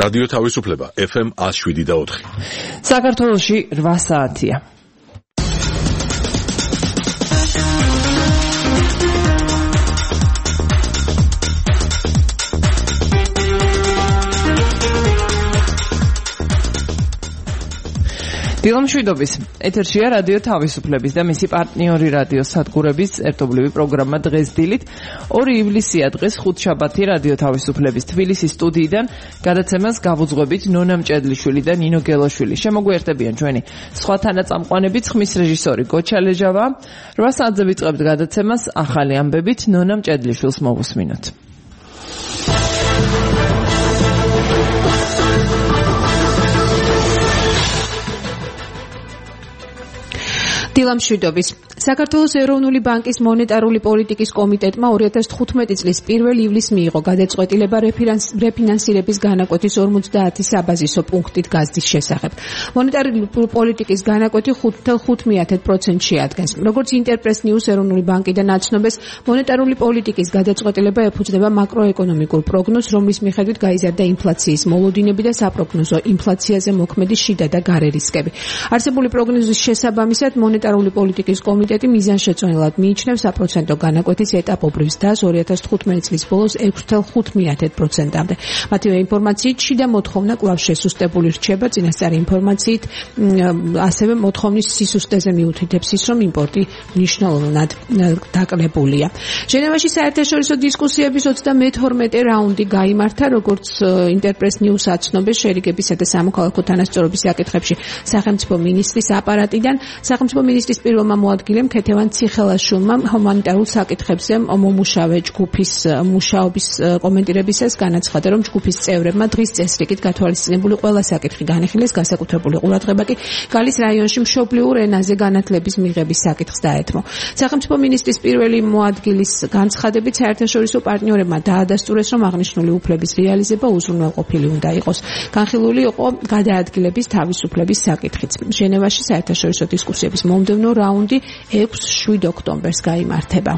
რადიო თავისუფლება FM 107.4. საქართველოში 8 საათია. დილამშვიდობის ეთერშია რადიო თავისუფლების და მისი პარტნიორი რადიო სადგურების ერთობლივი პროგრამა დღეს დილით 2 ივლისია დღეს ხუთშაბათი რადიო თავისუფლების თბილისის სტუდიიდან გადაცემას გავუძღვებით ნონა მჭედლიშვილი და ნინო გელაშვილი. შემოგვიერთებიან ჩვენი სხვა თანაწამყვანებიც, ხმის რეჟისორი გოჩა ლეჟავა. 8 საათზე ვიწყებთ გადაცემას ახალი ამბებით. ნონა მჭედლიშვილს მოვუსმინოთ. დილამშვიდობის. საქართველოს ეროვნული ბანკის მონეტარული პოლიტიკის კომიტეტმა 2015 წლის 1 ივლისს მიიღო გადაწყვეტილება რეფინანსირების განაკვეთის 50 საბაზისო პუნქტით გაზრდის შესახებ. მონეტარული პოლიტიკის განაკვეთი 5.5%-ში ადგენს. როგორც ინტერპრეს ნიუს ეროვნული ბანკიდან აცნობს, მონეტარული პოლიტიკის გადაწყვეტილება ეფუძნება მაკროეკონომიკურ პროგნოზს, რომლის მიხედვით გაიზარდა ინფლაციის მოლოდინები და საპროგნოზო ინფლაციაზე მოქმედი შიდა და გარე რისკები. არსებული პროგნოზის შესაბამისად მონეტარული პოლიტიკის კომიტეტი მიზანშეწონილად მიიჩნევს საპროცენტო განაკვეთის ეტაპობრივ ზრდას 2015 წლის ბოლოს 6.5%-მდე. მათივე ინფორმაციით, შიდა მოთხოვნა კვლავ შესუსტებული რჩება, წინასწარი ინფორმაციით ასევე მოთხოვნის სისუსტეზე მიუთითებს ის, რომ იმპორტი მნიშვნელოვნად დაკლებულია. ჟენევაში საერთაშორისო დისკუსიების 32 რაუნდი გაიმართა, როგორც ინტერპრეს ნიუს აცნობს შერიგებისა და სამოქალაქო თანასწორობის საკითხებში სახელმწიფო მინისტრის აპარატიდან. სახელმწიფო მინისტრის პირველმა მოადგილემ ქეთევან ციხელაშვილმა ჰუმანიტარულ საკითხებზე მომუშავე ჯგუფის მუშაობის კომენტირებისას განაცხადა, რომ ჯგუფის წევრებმა დღის წესრიგით გათვალისწინებული ყველა საკითხი განიხილეს, განსაკუთრებული ყურადღება კი გალის რაიონში მშობლიურ ენაზე განათლების მიღების საკითხს დაეთმო. სახელმწიფო მინისტრის პირველი მოადგილის განცხადებით საერთაშორისო პარტნიორებმა დაადასტურეს, რომ აღნიშნული უფლების რეალიზება უზრუნველყოფილი უნდა იყოს. განხილული იყო გადაადგილების თავისუფლების საკითხიც. ჟენევაში საერთაშორისო დისკუსიების მომდევნო რაუნდი 6-7 ოქტომბერს გაიმართება.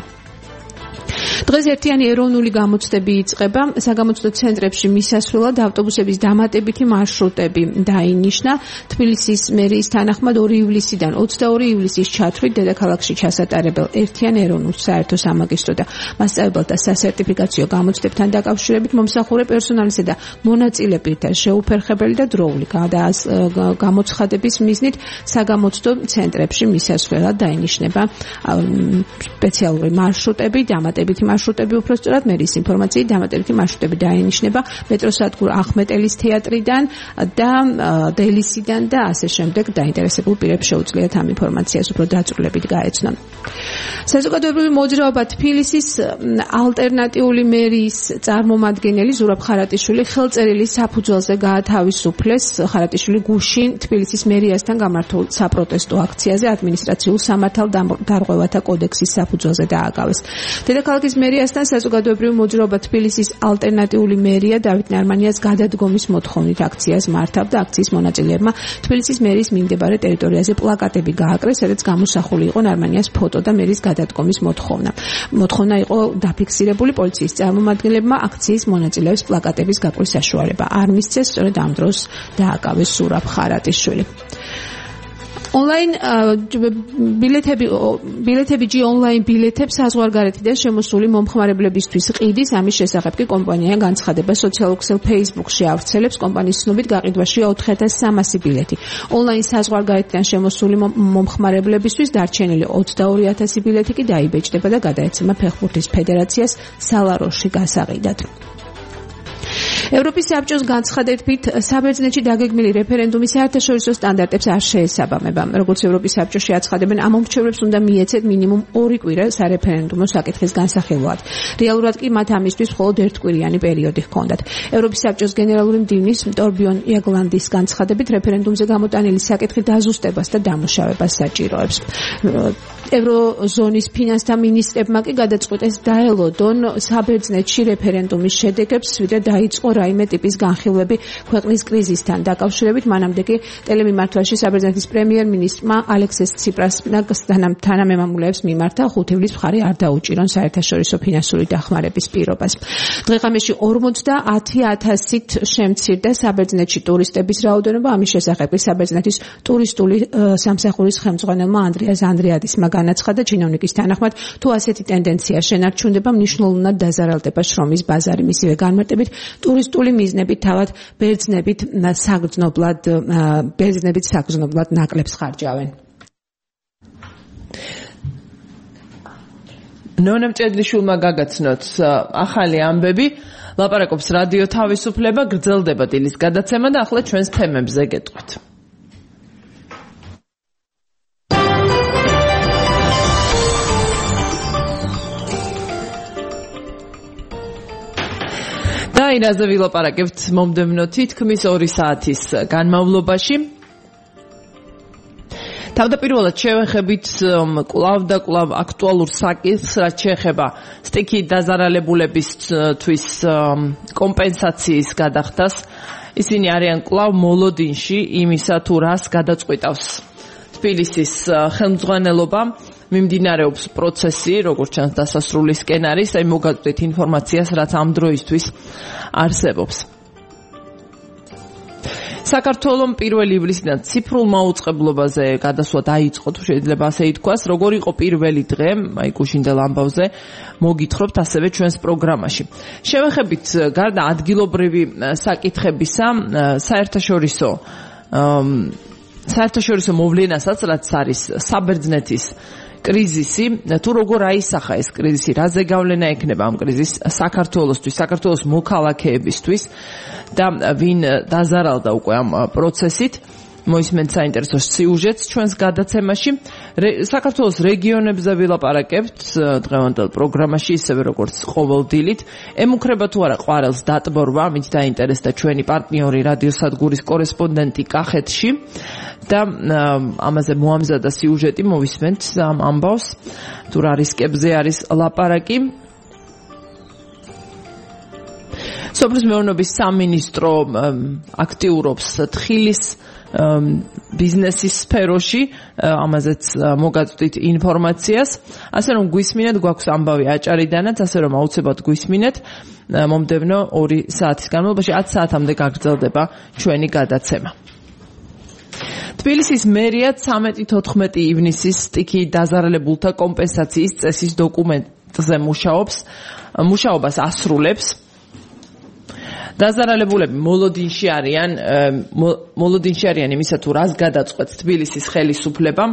დღეს ერთიანი ეროვნული გამოცდები იწყება. საგამოცდო ცენტრებში მისასვლელად ავტობუსების დამატებითი მარშრუტები დაინიშნა. თბილისის მერიის თანახმად 2 ივლისიდან 22 ივლისის ჩათვლით დედაქალაქში ჩასატარებელ ერთიან ეროვნულ საერთო სამაგისტრო და მასწავლებელთა სასერტიფიკაციო გამოცდებთან დაკავშირებით მომსახურე პერსონალისა და მონაწილეთა შეუფერხებელი და დროული გამოცხადების მიზნით საგამოცდო ცენტრებში მისასვლელად დაინიშნება სპეციალური მარშრუტები, დამატებითი მარშრუტები უпростоრად მერიის ინფორმაციით დამატებითი მარშრუტები დაინიშნება მეტროსადგურ ახმეტელის თეატრიდან და დელისიდან და ასე შემდეგ. დაინტერესებულ პირებს შეუძლიათ ამ ინფორმაციას უფრო დაწვრილებით გაეცნონ. საზოგადოებრივი მოძრაობა თბილისის ალტერნატიული მერიის წარმომადგენელი ზურაბ ხარატიშვილი ხელწერილის საფუძველზე გაათავისუფლეს. ხარატიშვილი გუშინ თბილისის მერიასთან გამართულ საპროტესტო აქციაზე ადმინისტრაციულ სამართალდამხმარებელთა კოდექსის საფუძველზე დააკავეს. დედაქალაქის მერიასთან საზოგადოებრივი მოძრაობა თბილისის ალტერნატიული მერია დავით ნარმანიას გადადგომის მოთხოვნით აქციას მართავდა. აქციის მონაწილეებმა თბილისის მერიის მიმდებარე ტერიტორიაზე პლაკატები გააკრეს, სადაც გამოსახული იყო ნარმანიას ფოტო და მერის გადადგომის მოთხოვნა. მოთხოვნა იყო დაფიქსირებული პოლიციის წარმომადგენლებმა აქციის მონაწილეებს პლაკატების გაკვრის საშუალება არ მისცეს, სწორედ ამ დროს დააკავეს ზურაბ ხარატიშვილი. Online ბილეთები online ბილეთებს საზღვარგარეთიდან შემოსული მომხმარებლებისთვის ყიდის. ამის შესახებ კი კომპანია განცხადება სოციალურ ქსელ Facebook-ში ავრცელებს. კომპანიის ცნობით გაყიდვაში 4300 ბილეთი. Online საზღვარგარეთიდან შემოსული მომხმარებლებისთვის დარჩენილი 22000 ბილეთი კი დაიბეჭდება და გადაეცემა ფეხბურთის ფედერაციას სალაროში გასაყიდად. ევროპის საბჭოს განცხადებით საბერძნეთში დაგეგმილი რეფერენდუმი საერთაშორისო სტანდარტებს არ შეესაბამება. როგორც ევროპის საბჭოში აცხადებენ, ამ მომხრეებს უნდა მიეცეთ მინიმუმ 2 კვირა სარეფერენდუმო საკითხის განსახილვად. რეალურად კი მათ ამისთვის მხოლოდ 1 კვირიანი პერიოდი ჰქონდათ. ევროპის საბჭოს გენერალური მდივნის ტორბიონ იაგლანდის განცხადებით რეფერენდუმზე გამოტანილი საკითხი დაზუსტებას და დამუშავებას საჭიროებს. ევროზონის ფინანსთა მინისტრებმა კი გადაწყვიტეს დაელოდონ საბერძნეთში რეფერენდუმის შედეგებს, ვიდრე დაიწყო რაიმე ტიპის განხილვები ქვეყნის კრიზისთან დაკავშირებით. მანამდე კი ტელემიმართვაში საბერძნეთის პრემიერ-მინისტრმა ალექსის ციპრასმა თანამემამულეებს მიმართა 5 ივლისს მხარი არ დაუჭირონ საერთაშორისო ფინანსური დახმარების პირობას. დღე-ღამეში 50,000-ით შემცირდა საბერძნეთში ტურისტების რაოდენობა. ამის შესახებ საბერძნეთის ტურისტული სამსახურის ხელმძღვანელმა ანდრეას ანდრეადისმა განაცხადა, ჩინოვნიკის თანახმად, თუ ასეთი ტენდენცია შენარჩუნდება, მნიშვნელოვნად დაზარალდება შრომის ბაზარი. მისივე განმარტებით, ტურისტული მიზნებით თავად ბერძნებით საგრძნობლად ნაკლებს ხარჯავენ. ნონა მჭედლიშვილმა გაგაცნოთ ახალი ამბები, ლაპარაკობს რადიო თავისუფლება, გრძელდება დილის გადაცემა და ახლა ჩვენს თემებზე გეტყვით. და ინაზე ვილაპარაკებთ მომდევნო თითქმის 2 საათის განმავლობაში. თავდაპირველად შევეხებით კვლავ და კვლავ აქტუალურ საკითხს, რაც შეეხება სტიქიით დაზარალებულებისთვის კომპენსაციის გადახდას. ისინი არიან კვლავ მოლოდინში იმისა, თუ რას გადაწყვიტავს თბილისის ხელმძღვანელობა. მიმდინარეობს პროცესი, როგორც ჩანს დასასრულისკენ არის, აი მოგაწვდით ინფორმაციას, რაც ამ დროისთვის არსებობს. საქართველოს 1 ივლისიდან ციფრულ მაუწყებლობაზე გადასვლა დაიწყო, თუ შეიძლება ასე ითქვას. როგორ იყო პირველი დღე, აი გუშინდელ ამბავზე მოგითხრობთ ასევე ჩვენს პროგრამაში. შევეხებით გარდა ადგილობრივი საკითხებისა, საერთაშორისო მოვლენასაც, რაც არის საბერძნეთის კრიზისი, თუ როგორ აისახა ეს კრიზისი, რაზე გავლენა ექნება ამ კრიზისს საქართველოსთვის, საქართველოს მოქალაქეებისთვის და ვინ დაზარალდა უკვე ამ პროცესით. მოისმენთ საინტერესო სიუჟეტს ჩვენს გადაცემაში. საქართველოს რეგიონებზე ვილაპარაკებთ დღევანდელ პროგრამაში, ისევე როგორც ყოველ დილით. ემუქრება თუ არა ყვარელს დატბორვა, ამით დაინტერესდა ჩვენი პარტნიორი რადიოსადგურის კორესპონდენტი კახეთში და ამაზე მოამზადა სიუჟეტი, მოვისმენთ ამ ამბავს, თუ რა რისკებზე არის ლაპარაკი. სოფლის მეურნეობის სამინისტრო აქტიურობს თხილის ბიზნესის სფეროში, ამაზეც მოგაწვდით ინფორმაციას. ასე რომ გვისმინეთ, გვაქვს ამბავი აჭარიდანაც, ასე რომ აუცილებლად გვისმინეთ. მომდევნო 2 საათის განმავლობაში 10 საათამდე გაგრძელდება ჩვენი გადაცემა. თბილისის მერია 13-14 ივნისის სტიქიით დაზარალებულთა კომპენსაციის წესის დოკუმენტზე მუშაობას ასრულებს. დაზარალებულები მოლოდინში არიან იმისა, თუ რას გადაწყვეტს თბილისის ხელისუფლება.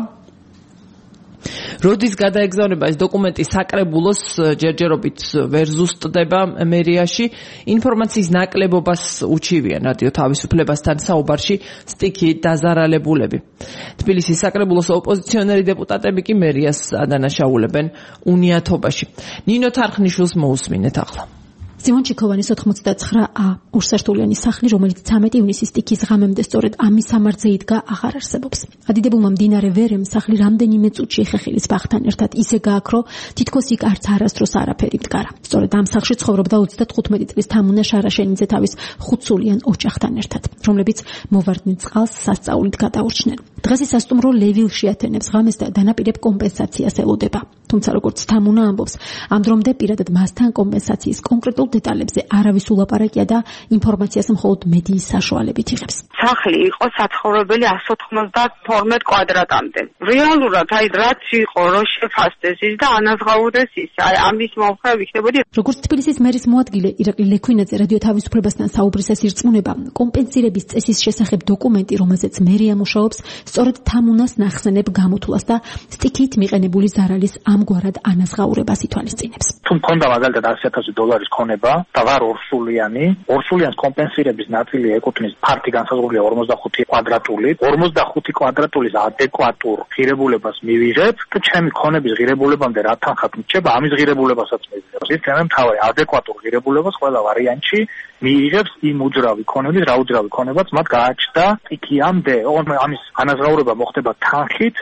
როდის გადაეგზავნება ეს დოკუმენტი საკრებულოს ჯერჯერობით ვერ ზუსტდება მერიაში. ინფორმაციის ნაკლებობას უჩივიან რადიო თავისუფლებასთან საუბარში სტიქიით დაზარალებულები. თბილისის საკრებულოს ოპოზიციონერი დეპუტატები კი მერიას ადანაშაულებენ უნიათობაში. ნინო თარხნიშვილს მოусმინეთ ახლა. სიმონ ჩიქოვანის 89A ორსართულიანი სახლი, რომელიც 13 ივნისის სტიქის ღამემდე სწორედ ამის სამარხზე იდგა, აღარ არსებობს. ადიდებულმა მდინარე ვერემ სახლი რამდენიმე წუთში ხეხილის ბაღთან ერთად ისე გააქრო, თითქოს იქ არც არასდროს არაფერი მდგარა. სწორედ ამ სახლში ცხოვრობდა 35 წლის თამუნა შარაშენიძე თავის 5-სულიან ოჯახთან ერთად, რომლებიც მოვარდნილ წყალს სასწაულით გადაურჩნენ. დღეს ის სასტუმრო ლევილში ათენებს ღამეს და დანაპირებ კომპენსაციას ელოდება. თუმცა როგორც თამუნა ამბობს, ამ დრომდე პირადად მასთან კომპენსაციის კონკრეტულ დეტალებზე არავის ულაპარაკია და ინფორმაციას მხოლოდ მედიის საშუალებით იღებს. სახლი იყო საცხოვრებელი 192 კვადრატამდე. რეალურად აი რაც იყო, რო შეფასდეს ის და ანაზღაურდეს ის, აი ამის მომხრე ვიქნებოდი. როგორც თბილისის მერის მოადგილე ირაკლი ლექვინაძე რადიო თავისუფლებასთან საუბრისას ირწმუნება, კომპენსირების წესის შესახებ დოკუმენტი, რომელზეც მერია მუშაობს, სწორედ თამუნას ნახსენებ გამოთვლას და სტიქიით მიყენებული ზარალის ამგვარად ანაზღაურებას ითვალისწინებს. თუ მქონდა მაგალითად $100,000 ქონება და ვარ ორსულიანს კომპენსირების ნაწილი ეკუთვნის ფართი განსაზღვრულია 45 კვადრატული, 45 კვადრატულის ადეკვატურ ღირებულებას მივიღებ და ჩემი ქონების ღირებულებამდე რა თანხად მრჩება, ამის ღირებულებასაც მივიღებ. ის თემი მთავარი ადეკვატურ ღირებულებას ყველა ვარიანტში მიიღებს იმ უძრავი ქონების, რა უძრავი ქონებაც მათ გააჩნდა სტიქიამდე. ამის ანაზღაურება მოხდება თანხით.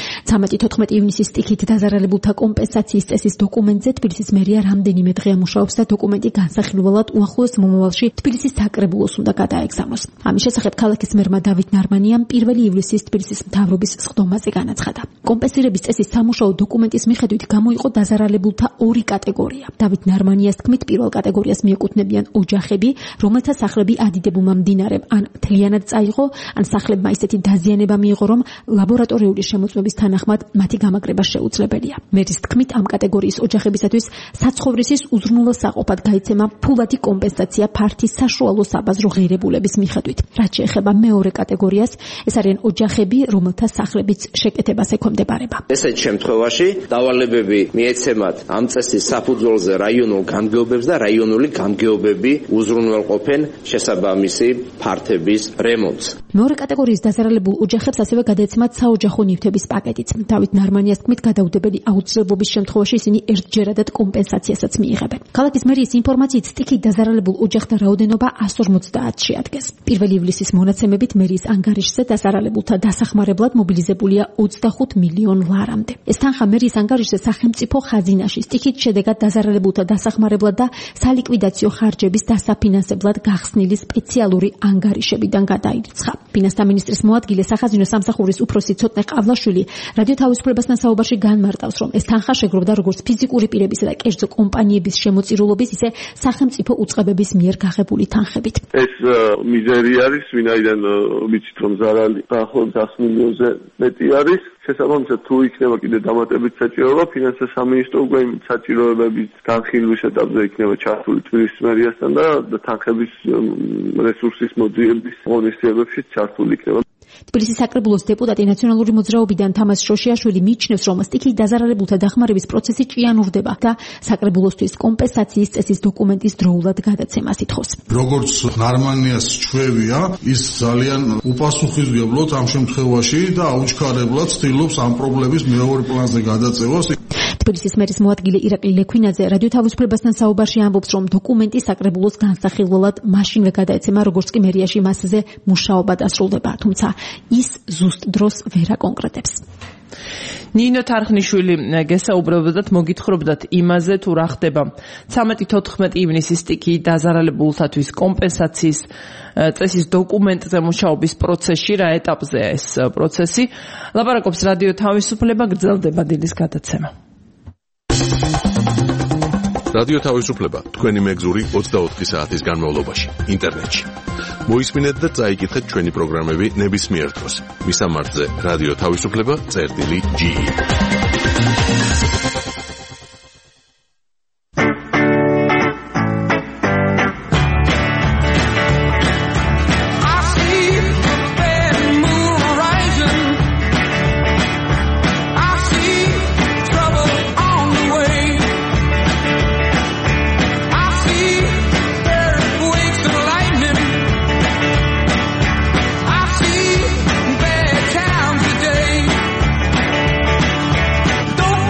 13-14 ივნისის სტიქით დაზარალებულთა კომპენსაციის წესის დოკუმენტზე თბილისის მერია რამდენიმე დღე მუშაობს და დოკუმენტი განსახილველად უახლოეს მომავალში თბილისის საკრებულოს უნდა გადაეგზავნოს. ამის შესახებ ქალაქის მერმა დავით ნარმანიამ 1 ივლისის თბილისის მთავრობის სხდომაზე განაცხადა. კომპენსირების წესის სამუშაო დოკუმენტის მიხედვით გამოიყო დაზარალებულთა ორი კატეგორია. დავით ნარმანიას თქმით, პირველ კატეგორიას მიეკუთვნებიან ოჯახები, რომელთა სახლები ადიდებულმა მდინარემ ან მთლიანად წაიღო, ან სახლებმა ისეთი დაზიანება მიიღო, რომ ლაბორატორიული შემოწმების თანახმად მათი გამაგრება შეუძლებელია. მერის თქმით, ამ კატეგორიის ოჯახებისათვის საცხოვრისის უზრუნველსაყოფად გაიცემა ფულადი კომპენსაცია ფართის საშუალო საბაზრო ღირებულების მიხედვით. რაც შეეხება მეორე კატეგორიას, ეს არიან ოჯახები, რომელთა სახლებიც შეკეთებას ექვემდებარება. ესეთ შემთხვევაში დავალებები მიეცემათ ამ წესის საფუძველზე რაიონულ გამგეობებს და რაიონული გამგეობები უზრუნველყოფენ შესაბამისი ფართების რემონტს. მეორე კატეგორიის დაზარალებულ ოჯახებს ასევე გადაეცემათ საოჯახო ნივთების პაკეტიც. დავით ნარმანიას თქმით, გადაუდებელი აუცილებლობის შემთხვევაში ისინი ერთჯერადად კომპენსაციასაც მიიღებენ. ქალაქის მერიის ინფორმაციით სტიქით დაზარალებულ ოჯახთა რაოდენობა 150-ში ადგეს. 1 ივლისის მონაცემებით მერიის ანგარიშზე დაზარალებულთა დასახმარებლად მობილიზებულია 25 მილიონ ლარამდე. ეს თანხა მერიის ანგარიშზე სახელმწიფო ხაზინაში სტიქით შედეგად დაზარალებულთა დასახმარებლად და სალიკვიდაციო ხარჯების დასაფინანსებლად გახსნილი სპეციალური ანგარიშებიდან გადაირიცხა. ფინანსთა მინისტრის მოადგილე სახაზინო სამსახურის უფროსი ცოტნე ყავლაშვილი რადიო თავისუფლებასთან საუბარში განმარტავს, რომ ეს თანხა შეგროვდა როგორც ფიზიკური პირებისა და კერძო კომპანიების შემოწირულობის, ისე სახელმწიფო უწყებების მიერ გაღებული თანხებით. ეს მიზერი არის, ვინაიდან ვიცით, რომ ზარალი დაახლოებით 100 მილიონზე მეტი არის. შესაბამისად, თუ იქნება კიდე დამატებით საჭიროება, ფინანსთა სამინისტრო უკვე იმ საჭიროებების განხილვის ეტაპზე იქნება ჩართული თბილისის მერიასთან და თანხების რესურსის მოძიების ღონისძიებებში ჩართული იქნება. თბილისის საკრებულოს დეპუტატი ნაციონალური მოძრაობიდან თამაზ შოშიაშვილი მიიჩნევს, რომ სტიქით დაზარალებულთა დახმარების პროცესი ჭიანურდება და საკრებულოსთვის კომპენსაციის წესის დოკუმენტის დროულად გადაცემას ითხოვს. როგორც ნარმანიას ჩვევია, ის ძალიან უპასუხისმგებლოდ ამ შემთხვევაში და აუჩქარებლად ცდილობს ამ პრობლემის მეორე პლანზე გადაწევას. თბილისის მერის მოადგილე ირაკლი ლექვინაძე რადიო თავისუფლებასთან საუბარში ამბობს, რომ დოკუმენტი საკრებულოს განსახილველად მაშინვე გადაეცემა, როგორც კი მერიაში მასზე მუშაობა დასრულდება, თუმცა ის ზუსტ დროს ვერ აკონკრეტებს. ნინო თარხნიშვილი გესაუბრებოდათ, მოგითხრობდათ იმაზე, თუ რა ხდება 13-14 ივნისის სტიქით დაზარალებულთათვის კომპენსაციის წესის დოკუმენტზე მუშაობის პროცესში, რა ეტაპზეა ეს პროცესი. ლაპარაკობს რადიო თავისუფლება, გრძელდება დილის გადაცემა. რადიო თავისუფლება თქვენი მეგზური 24 საათის განმავლობაში ინტერნეტში. მოისმინეთ და წაიკითხეთ ჩვენი პროგრამები ნებისმიერ დროს. მისამართზე რადიო თავისუფლება.ge Don't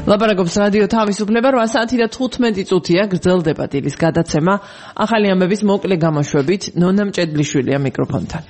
ლაპარაკობს რადიო თავისუფლება 8 საათი და 15 წუთია გრძელდება დილის გადაცემა ახალი ამბების მოკლე გამოშვებით ნონა მჭედლიშვილია მიკროფონთან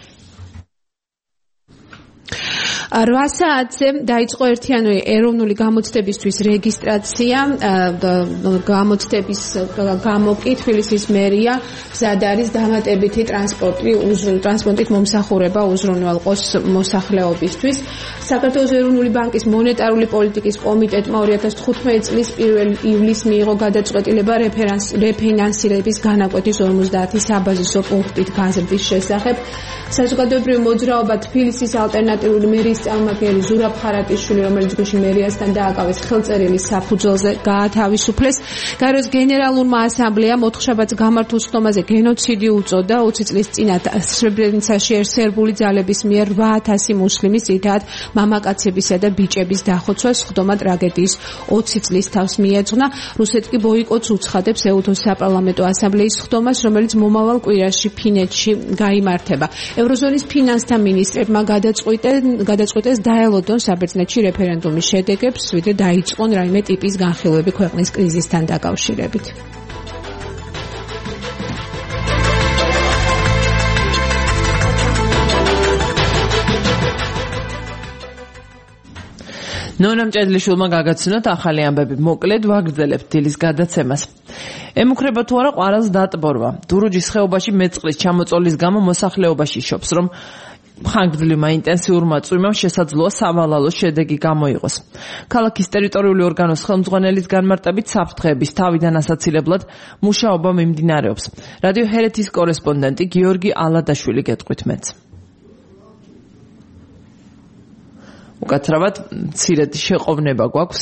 8 საათზე დაიწყო ერთიანული ეროვნული გამოცდებისთვის რეგისტრაცია გამოცდების გამოკი თბილისის მერია მზად არის დამატებითი ტრანსპორტით მომსახურება უზრუნველყოს მოსახლეობისთვის საქართველოს ეროვნული ბანკის მონეტარული პოლიტიკის კომიტეტმა 2015 წლის 1 ივლისს მიიღო გადაწყვეტილება რეფინანსირების განაკვეთის 50 საბაზისო პუნქტით გაზრდის შესახებ საზოგადოებრივი მოძრაობა თბილისის ალტერნატიული მერიის წარმომადგენელი ზურაბ ხარატიშვილი, რომელიც გუშინ მერიასთან დააკავეს ხელწერილი საფუძველზე გაათავისუფლეს. გაეროს გენერალურმა ასამბლეამ ოთხშაბათს გამართულ სხდომაზე გენოციდი უწოდა 20 წლის წინათ სრებრენიცაში სერბული ძალების მიერ 8000 მუსლიმის ძირითადად მამაკაცებისა და ბიჭების დახოცვას სხდომა ტრაგედიის 20 წლის თავს მიეძღვნა. რუსეთი კი ბოიკოტს უცხადებს ეუთოს საპარლამენტო ასამბლეის სხდომას, რომელიც მომავალ კვირაში ფინეთში გაიმართება. ევროზონის ფინანსთა მინისტრებმა გადაწყვეტეს დაელოდონ საბერძნეთში რეფერენდუმის შედეგებს, ვიდრე დაიწყონ რაიმე ტიპის განხილვები ქვეყნის კრიზისთან დაკავშირებით. ნონა მჭედლიშვილმა გაგაცნოთ ახალი ამბები. მოკლედ ვაგრძელებთ დილის გადაცემას. ემუქრება თუ არა ყვარელს დატბორვა. დურუჯის ხეობაში მეწყლის ჩამოწოლის გამო მოსახლეობაში შობს, რომ ხანგრძლივმა ინტენსიურმა წვიმამ შესაძლოა სავალალოს შედეგი გამოიღოს. ქალაქის ტერიტორიული ორგანოს ხელმძღვანელის განმარტებით საფრთხეების თავიდან ასაცილებლად მუშაობა მიმდინარეობს. რადიო ჰერეთის კორესპონდენტი გიორგი ალადაშვილი გეტყვით მეც. უკაცრავად მცირედ შეყოვნება გვაქვს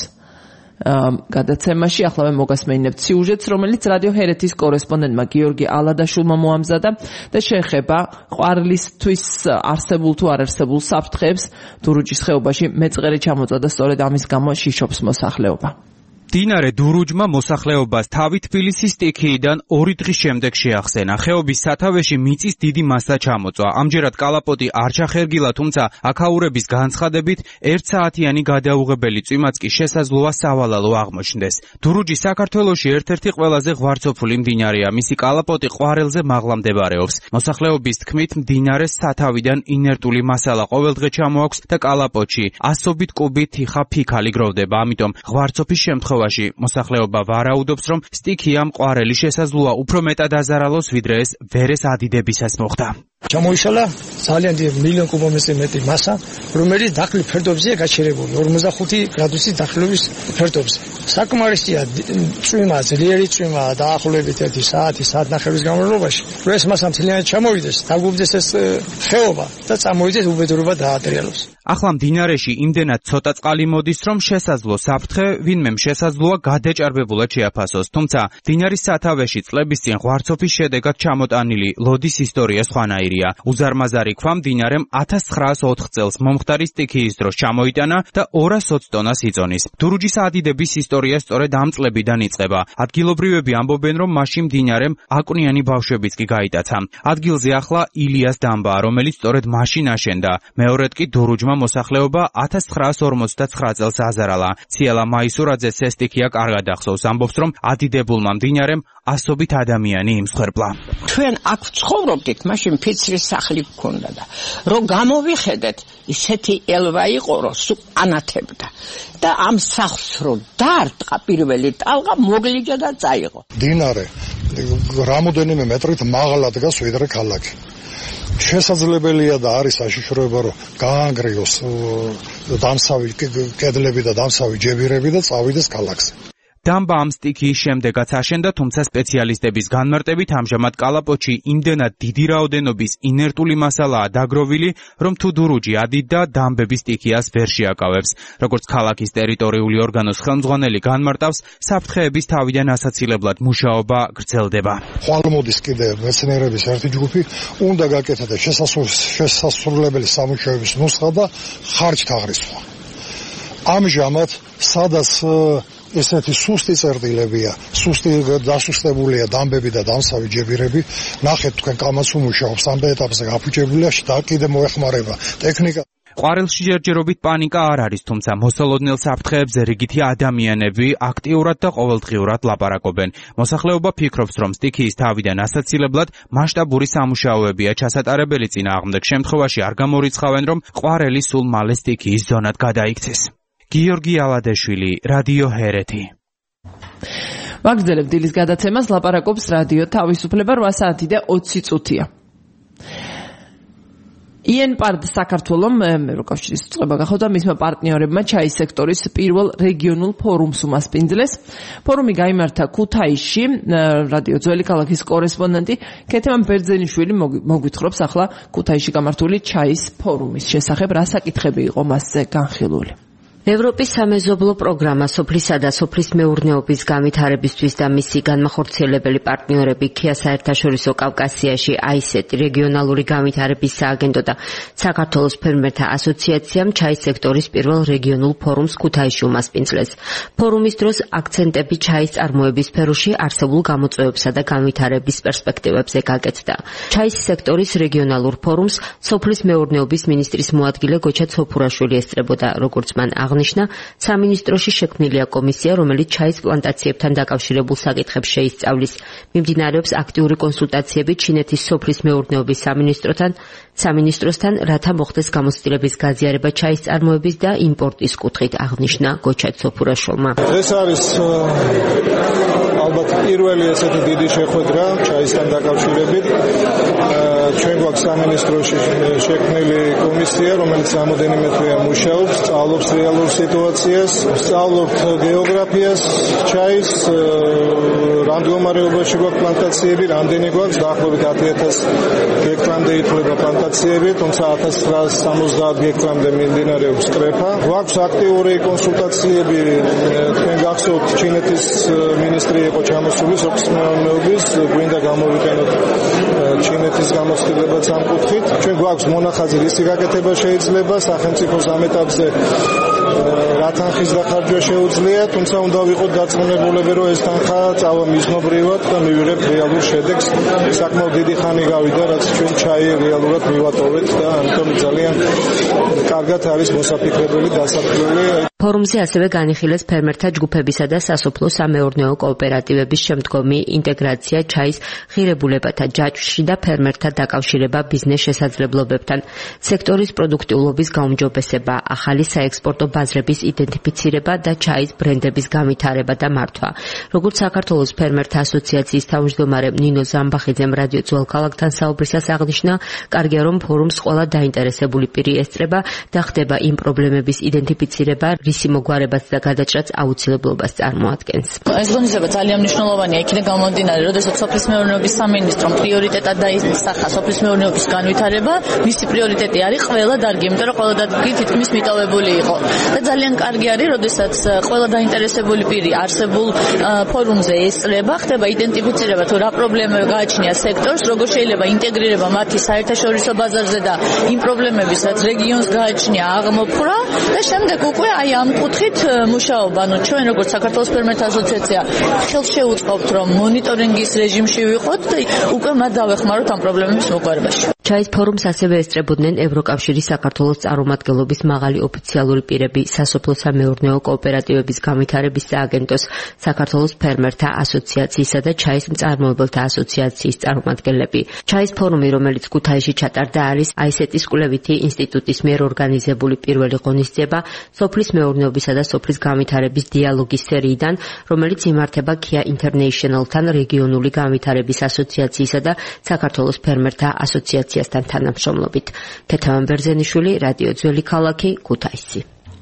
გადაცემაში. ახლა მე მოგასმენინებთ სიუჟეტს, რომელიც რადიო ჰერეთის კორესპონდენტმა გიორგი ალადაშვილმა მოამზადა და შეეხება ყვარლისთვის არსებულ თუ არ არსებულ საფრთხეებს. დურუჯის ხეობაში მეწყერი ჩამოწვა და სწორედ ამის გამო შიშობს მოსახლეობა. მდინარე დურუჯმა მოსახლეობას თავი თბილისის სტიქიიდან 2 დღის შემდეგ შეახსენა. ხეობის სათავეში მიწის დიდი მასა ჩამოწვა. ამჯერად კალაპოტი არ ჩახერგილა, თუმცა აქაურების განცხადებით 1 საათიანი გადაუღებელი წვიმაც კი შესაძლოა სავალალო აღმოჩნდეს. დურუჯი საქართველოში ერთ-ერთი ყველაზე ღვარცოფული მდინარეა. მისი კალაპოტი ყვარელზე მაღლა მდებარეობს. მოსახლეობის თქმით, მდინარეს სათავიდან ინერტული მასალა ყოველდღე ჩამოაქვს და კალაპოტში ასობით კუბი თიხა ფიქალი გროვდება. ამიტომ ღვარცოფის შემთხვევაში მოსახლეობა ვარაუდობს, რომ სტიქიამ ყვარელი შესაძლოა უფრო მეტად აზარალოს, ვიდრე ეს ვერეს ადიდებისას მოხდა. ჩამოიშალა ძალიან დიდი მილიონ კუბომეტრზე მეტი მასა, რომელიც დახლის ფერდობზეა გაჩერებული 45 გრადუსის დახლობის ფერდობზე. საკმარისია წვიმა, ძლიერი წვიმა დაახლოებით 1 საათი, საათნახევრის განმავლობაში. რომ ეს მასა მთლიანად ჩამოვიდეს, დაგუბდეს ეს ხეობა და წამოვიდეს უბედურება დაატრიალოს. ახლა მდინარეში იმდენად ცოტა წყალი მოდის, რომ შესაძლო საფრთხე ვინმემ შესაძლოა გადაჭარბებულად შეაფასოს. თუმცა მდინარის სათავეში წლების წინ ღვარცოფის შედეგად ჩამოტანილი ლოდის ისტორია სხვანაირია. უზარმაზარი ქვა მდინარემ 1904 წელს მომხდარი სტიქიის დროს ჩამოიტანა და 220 ტონას იწონის. დურუჯის ადიდების ისტორია სწორედ ამ წლებიდან იწყება. ადგილობრივები ამბობენ, რომ მაშინ მდინარემ აკვნიანი ბავშვებიც კი გაიტაცა. ადგილზე ახლა ილიას დამბაა, რომელიც სწორედ მაშინ აშენდა. მეორედ კი დურუჯმა მოსახლეობა 1959 წელს აზარალა. ციალა მაისურაძეს ეს სტიქია კარგად ახსოვს, ამბობს, რომ ადიდებულმა მდინარემ ასობით ადამიანი იმსხვერპლა. ჩვენ აქ ცხოვრობდით, მაშინ ფიცრის სახლი გქონდა და რომ გამოვიხედეთ, ისეთი ელვა იყო, რომ სულ ანათებდა. და ამ სახლს რომ დაარტყა პირველი ტალღა, მოგლიჯა და წაიღო. მდინარე რამოდენიმე მეტრით მაღლა დგას ვიდრე ქალაქი. შესაძლებელია და არის საშიშროება, რომ გაანგრიოს დამსავი კედლები და დამსავი ჯებირები და წავიდეს ქალაქზე. დამბა ამ სტიქიის შემდეგაც აშენდა, თუმცა სპეციალისტების განმარტებით ამჟამად კალაპოტში იმდენად დიდი რაოდენობის ინერტული მასალაა დაგროვილი, რომ თუ დურუჯი ადიდდა, დამბების სტიქიას ვერ შეაკავებს. როგორც ქალაქის ტერიტორიული ორგანოს ხელმძღვანელი განმარტავს, საფრთხეების თავიდან ასაცილებლად მუშაობა გრძელდება. ხვალმოდის კიდე მეცნიერების ერთი ჯგუფი უნდა გაკეთდეს შესასრულებელი სამუშაოების ნუსხა და ხარჯთაღრიცხვა. ამჟამად სადაც ესეთი სუსტი წერტილებია, სუსტი დასუსტებულია დამბები და დამსავი ჯებირები, ნახეთ თქვენ კამაც უმუშაობს, ამ ეტაპზე გაფუჭებულია და კიდე მოეხმარება ტექნიკა. ყვარელში ჯერჯერობით პანიკა არ არის, თუმცა მოსალოდნელ საფრთხეებზე რიგითი ადამიანები აქტიურად და ყოველდღიურად ლაპარაკობენ. მოსახლეობა ფიქრობს, რომ სტიქიის თავიდან ასაცილებლად მასშტაბური სამუშაოებია ჩასატარებელი, წინააღმდეგ შემთხვევაში არ გამორიცხავენ, რომ ყვარელი სულ მალე სტიქიის ზონად გადაიქცეს. გიორგი ალადეშვილი, რადიო ჰერეთი. ვაგრძელებ დილის გადაცემას, ლაპარაკობს რადიო თავისუფლება 8 საათი და 20 წუთია. INPARD საქართველომ ევროკავშირის უწყება გახდა მისმა პარტნიორებმა ჩაის სექტორის პირველ რეგიონულ ფორუმს უმასპინძლეს. ფორუმი გაიმართა ქუთაისში. რადიო ძველი ქალაქის კორესპონდენტი ქეთემან ბერძენიშვილი მოგვითხრობს ახლა ქუთაისში გამართული ჩაის ფორუმის შესახებ, რა საკითხები იყო მასზე განხილული. ევროპის სამეზობლო პროგრამა სოფლისა და სოფლის მეურნეობის განვითარებისთვის და მისი განმახორციელებელი პარტნიორები ქია საერთაშორისო კავკასიაში AICET რეგიონალური განვითარების სააგენტო და საქართველოს ფერმერთა ასოციაციამ ჩაის სექტორის პირველ რეგიონულ ფორუმს ქუთაისში უმასპინძლეს. ფორუმის დროს აქცენტები ჩაის წარმოების სფეროში არსებულ გამოწვევებსა და განვითარების პერსპექტივებზე გაკეთდა. ჩაის სექტორის რეგიონალურ ფორუმს სოფლის მეურნეობის მინისტრის მოადგილე გოჩა ცოფურაშვილი ესწრებოდა, როგორც მან აღნიშნა, სამინისტროში შექმნილია კომისია, რომელიც ჩაის პლანტაციებთან დაკავშირებულ საკითხებს შეისწავლის. მიმდინარეობს აქტიური კონსულტაციები ჩინეთის სოფლის მეურნეობის სამინისტროსთან, რათა მოხდეს გამოცდილების გაზიარება ჩაის წარმოების და იმპორტის კუთხით, აღნიშნა გოჩა ცოფურაშვილმა. ეს არის ალბათ პირველი ესეთი დიდი შეხვედრა ჩაისთან დაკავშირებით. ჩვენ გვაქვს სამინისტროში შექმნილი კომისია, რომელიც რამოდენიმე თვეა მუშაობს, სწავლობს რეალურ სიტუაციას, სწავლობთ გეოგრაფიას, ჩაის რა მდგომარეობაში გვაქვს პლანტაციები, რამდენი გვაქვს, დაახლოებით 10,000 გექტრამდე ითვლება პლანტაციები, თუმცა 1970 გექტრამდე მიმდინარეობს კრეფა. გვაქვს აქტიური კონსულტაციები, თქვენ გახსოვთ, ჩინეთის მინისტრი იყო ჩამოსული სოფლის მეურნეობის, გვინდა გამოვიყენოთ ჩინეთის გამოცდილებაც ამ კუთხით. ჩვენ გვაქვს მონახაზი, რისი გაკეთება შეიძლება სახელმწიფოს ამ ეტაპზე რა თანხის დახარჯვა შეუძლია, თუმცა უნდა ვიყოთ დარწმუნებულები, რომ ეს თანხა წავა მიზნობრივად და მივიღებთ რეალურ შედეგს. საკმაოდ დიდი ხანი გავიდა, რაც ჩვენ ჩაი რეალურად მივატოვეთ და ამიტომ ძალიან კარგად არის მოსაფიქრებელი დასაქმებული. ფორუმზე ასევე განიხილეს ფერმერთა ჯგუფებისა და სასოფლო სამეურნეო კოოპერატივების შემდგომი ინტეგრაცია ჩაის ღირებულებათა ჯაჭვში და ფერმერთა დაკავშირება ბიზნეს შესაძლებლობებთან, სექტორის პროდუქტიულობის გაუმჯობესება, ახალი საექსპორტო ბაზრების იდენტიფიცირება და ჩაის ბრენდების განვითარება და მართვა. როგორც საქართველოს ფერმერთა ასოციაციის თავმჯდომარე ნინო ზამბახიძემ რადიო ძველ ქალაქთან საუბრისას აღნიშნა, კარგია რომ ფორუმს ყველა დაინტერესებული პირი ესწრება და ხდება იმ პრობლემების იდენტიფიცირება, რისი მოგვარებაც და გადაჭრაც აუცილებლობას წარმოადგენს. ეს ღონისძიება ძალიან მნიშვნელოვანია, იქიდან გამომდინარე, როდესაც სოფლის მეურნეობის სამინისტრომ პრიორიტეტად დაისახა სოფლის მეურნეობის განვითარება, მისი პრიორიტეტი არის ყველა დარგი, იმიტომ რომ ყველა დარგი თითქმის მიტოვებული იყო. და ძალიან კარგი არის, როდესაც ყველა დაინტერესებული პირი არსებულ ფორუმზე ესწრება, ხდება იდენტიფიცირება თუ რა პრობლემები გააჩნია სექტორს, როგორ შეიძლება ინტეგრირება მათი საერთაშორისო ბაზარზე და იმ პრობლემების, რაც რეგიონს გააჩნია, აღმოფხვრა და შემდეგ უკვე აი ამ კუთხით მუშაობა. ჩვენ როგორც საქართველოს ფერმერთა ასოციაცია ხელს შეუწყობთ, რომ მონიტორინგის რეჟიმში ვიყოთ და უკვე მათ დავეხმაროთ ამ პრობლემების მოგვარებაში. ჩაის ფორუმს ასევე ესწრებოდნენ ევროკავშირის საქართველოს წარმომადგენლობის მაღალი ოფიციალური პირები, სასოფლო სამეურნეო კოოპერატივების განვითარების სააგენტოს, საქართველოს ფერმერთა ასოციაციისა და ჩაის მწარმოებელთა ასოციაციის წარმომადგენლები. ჩაის ფორუმი, რომელიც ქუთაისში ჩატარდა, არის AICET-ის კვლევითი ინსტიტუტის მიერ ორგანიზებული პირველი ღონისძიება სოფლის მეურნეობისა და სოფლის განვითარების დიალოგის სერიიდან, რომელიც იმართება KIA International-თან რეგიონული განვითარების ასოციაციისა და საქართველოს ფერმერთა ასოციაციასთან თანამშრომლობით. ქეთევან ბერძენიშვილი, რადიო ძველი ქალაქი, ქუთაისი.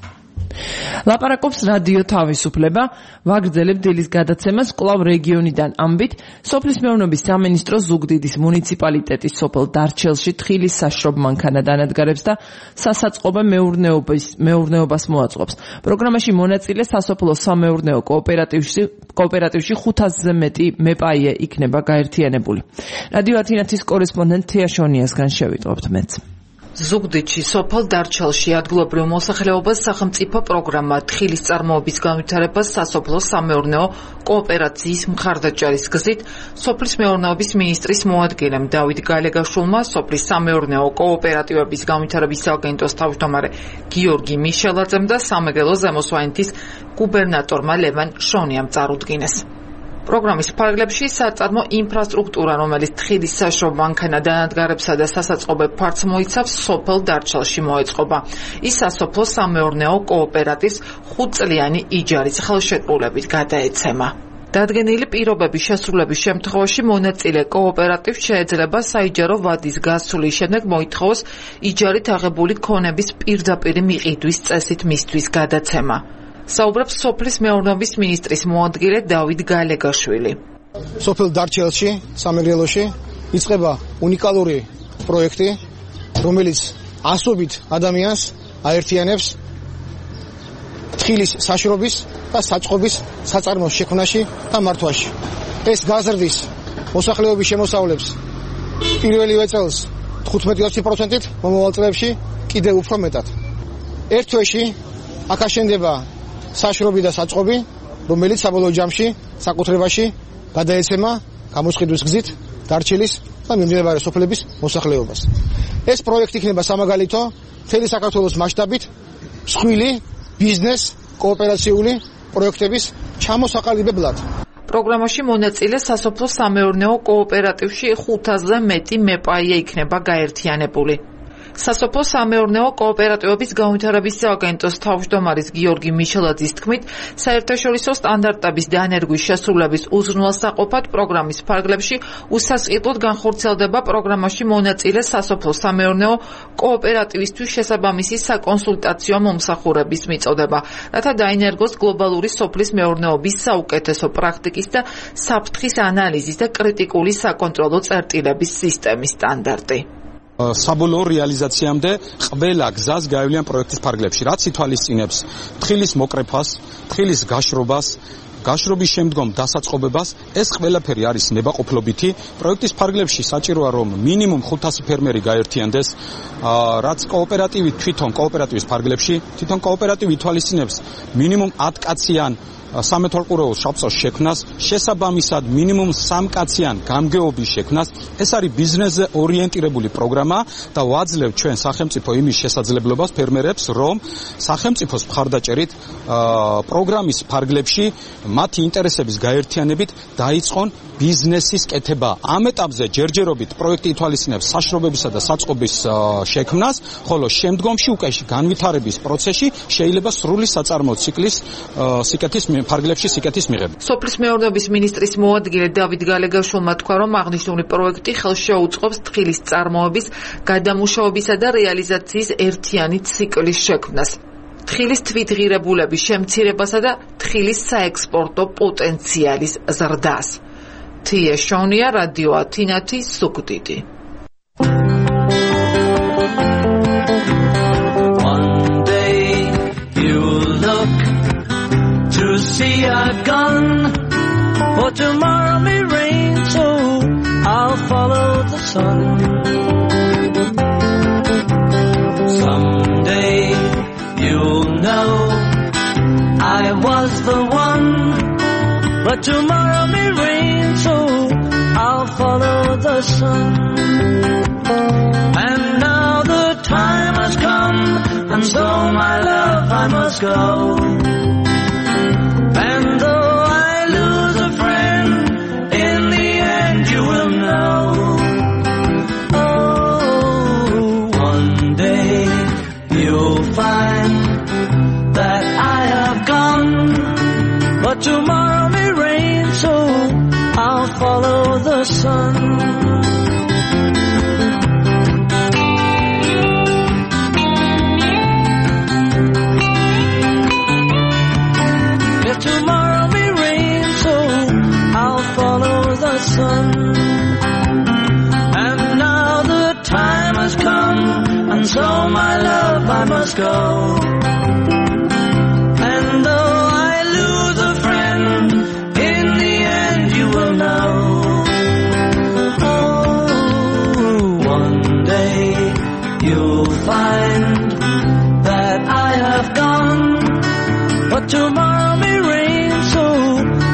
ლაპარაკობს რადიო თავისუფლება, ვაგრძელებ დილის გადაცემას კვლავ რეგიონიდან ამბით. სოფლის მეურნეობის სამინისტრო ზუგდიდის მუნიციპალიტეტის სოფელ დარჩელში თხილის საშრობ მანქანად ანადგარებს და სასაწყობე მეურნეობას მოაწყობს. პროგრამაში მონაწილე სასოფლო სამეურნეო კოოპერატივში 500-ზე მეტი მეპაიე იქნება გაერთიანებული. რადიო ათინათის კორესპონდენტ თეა შონიასგან შევიტყობთ მეც. ზუგდიდში სოფელ დარჩელში ადგილობრივ მოსახლეობას სახელმწიფო პროგრამა თხილის წარმოების განვითარებას სასოფლო-სამეურნეო კოოპერაციის მხარდაჭერის გზით სოფლის მეურნეობის მინისტრის მოადგილემ დავით გალეგაშვილმა სოფლის სამეურნეო კოოპერატივების განვითარების სააგენტოს თავმჯდომარე გიორგი მიშელაძემ და სამეგრელო ზემო სვანეთის გუბერნატორმა ლევან შონიამ წარუდგინეს. პროგრამის ფარგლებში საწარმო ინფრასტრუქტურა, რომელიც თხილის საშუალო მანქანა დანადგარებსა და სასაწყობებ ფართს მოიცავს, სოფელ დარჩელში მოეწყობა. ის სასოფლო-სამეურნეო კოოპერატივს 5 წლიანი იჯარის ხელშეკრულებით გადაეცემა. დადგენილი პირობების შესრულების შემთხვევაში მონაწილე კოოპერატივს შეიძლება საიჯარო ვადის გასulis შემდეგ მოითხოვოს იჯარით აღებული ქონების პირდაპირ მიყიდვის წესით მისთვის გადაცემა. საუბრობს სოფლის მეურნეობის მინისტრის მოადგილე დავით გალეგაშვილი. სოფელ დარჩელში, სამეგრელოში იწყება უნიკალური პროექტი, რომელიც ასობით ადამიანს აერთიანებს თხილის საშრობის და საწყობის საწარმოს შექმნაში და მართვაში. ეს გაზრდის მოსახლეობის შემოსავლებს პირველივე წელს 15-20%-ით, მომავალ წლებში კიდევ უფრო მეტად. ერთ თვეში აქ აშენდება საშრობი და საწყობი, რომელიც საბოლოო ჯამში საკუთრებაში გადაეცემა გამოსყიდვის გზით დარჩელის და მიმდებარე სოფლების მოსახლეობას. ეს პროექტი იქნება სამაგალითო მთელი საქართველოს მასშტაბით მსხვილი ბიზნეს კოოპერაციული პროექტების ჩამოსაყალიბებლად. პროგრამაში მონაწილე სასოფლო-სამეურნეო კოოპერატივში 500-ზე მეტი მეპაია იქნება გაერთიანებული. სასოფლო-სამეურნეო კოოპერატივების განვითარების სააგენტოს თავმჯდომარის გიორგი მიშელაძის თქმით, საერთაშორისო სტანდარტების დანერგვის შესრულების უზრუნველსაყოფად პროგრამის ფარგლებში უსასყიდლოდ განხორციელდება პროგრამაში მონაწილე სასოფლო-სამეურნეო კოოპერატივისთვის შესაბამისი საკონსულტაციო მომსახურების მიწოდება, რათა დაინერგოს გლობალური სოფლის მეურნეობის საუკეთესო პრაქტიკის და საფრთხის ანალიზის და კრიტიკული საკონტროლო წერტილების სისტემის სტანდარტი. საბოლოო რეალიზაციამდე ყველა გზას გაევლიან პროექტის ფარგლებში, რაც ითვალისწინებს თხილის მოკრეფას, თხილის გაშრობას, გაშრობის შემდგომ დასაწყობებას. ეს ყველაფერი არის ნებაყოფლობითი. პროექტის ფარგლებში საჭიროა რომ მინიმუმ 500 ფერმერი გაერთიანდეს, რაც კოოპერატივი თვითონ კოოპერატივის ფარგლებში, თვითონ კოოპერატივი ითვალისწინებს მინიმუმ 10 კაციან სამეთვალყურეო შავწოს შექმნას, შესაბამისად მინიმუმ 3 კაციან გამგეობის შექმნას. ეს არის ბიზნესზე ორიენტირებული პროგრამა და ვაძლევთ ჩვენ სახელმწიფო იმის შესაძლებლობას ფერმერებს, რომ სახელმწიფოს მხარდაჭერით პროგრამის ფარგლებში მათი ინტერესების გაერთიანებით დაიწყონ ბიზნესის კეთება. ამ ეტაპზე ჯერჯერობით პროექტი ითვალისწინებს საშრობებისა და საწყობის შექმნას, ხოლო შემდგომში უკვე განვითარების პროცესში შეიძლება სრული საწარმო ციკლის სიკეთის ფარგლებში სიკეთის მიღება. სოფლის მეურნეობის მინისტრის მოადგილე დავით გალეგაშვილმა თქვა, რომ აღნიშნული პროექტი ხელს შეუწყობს თხილის წარმოების, გადამუშავებისა და რეალიზაციის ერთიანი ციკლის შექმნას, თხილის თვითღირებულების შემცირებასა და თხილის საექსპორტო პოტენციალის ზრდას. თია შონია, რადიო ათინათი, ზუგდიდი. See, I've gone, for tomorrow may rain, so I'll follow the sun. Someday you'll know I was the one, but tomorrow may rain, so I'll follow the sun. And now the time has come, and so my love I must go. And though I lose a friend, in the end you will know. Oh, one day you'll find that I have gone, but tomorrow may rain, so I'll follow the sun. Tomorrow may rain, so I'll follow the sun. And now the time has come, and so my love I must go. And though I lose a friend, in the end you will know. Oh, one day you'll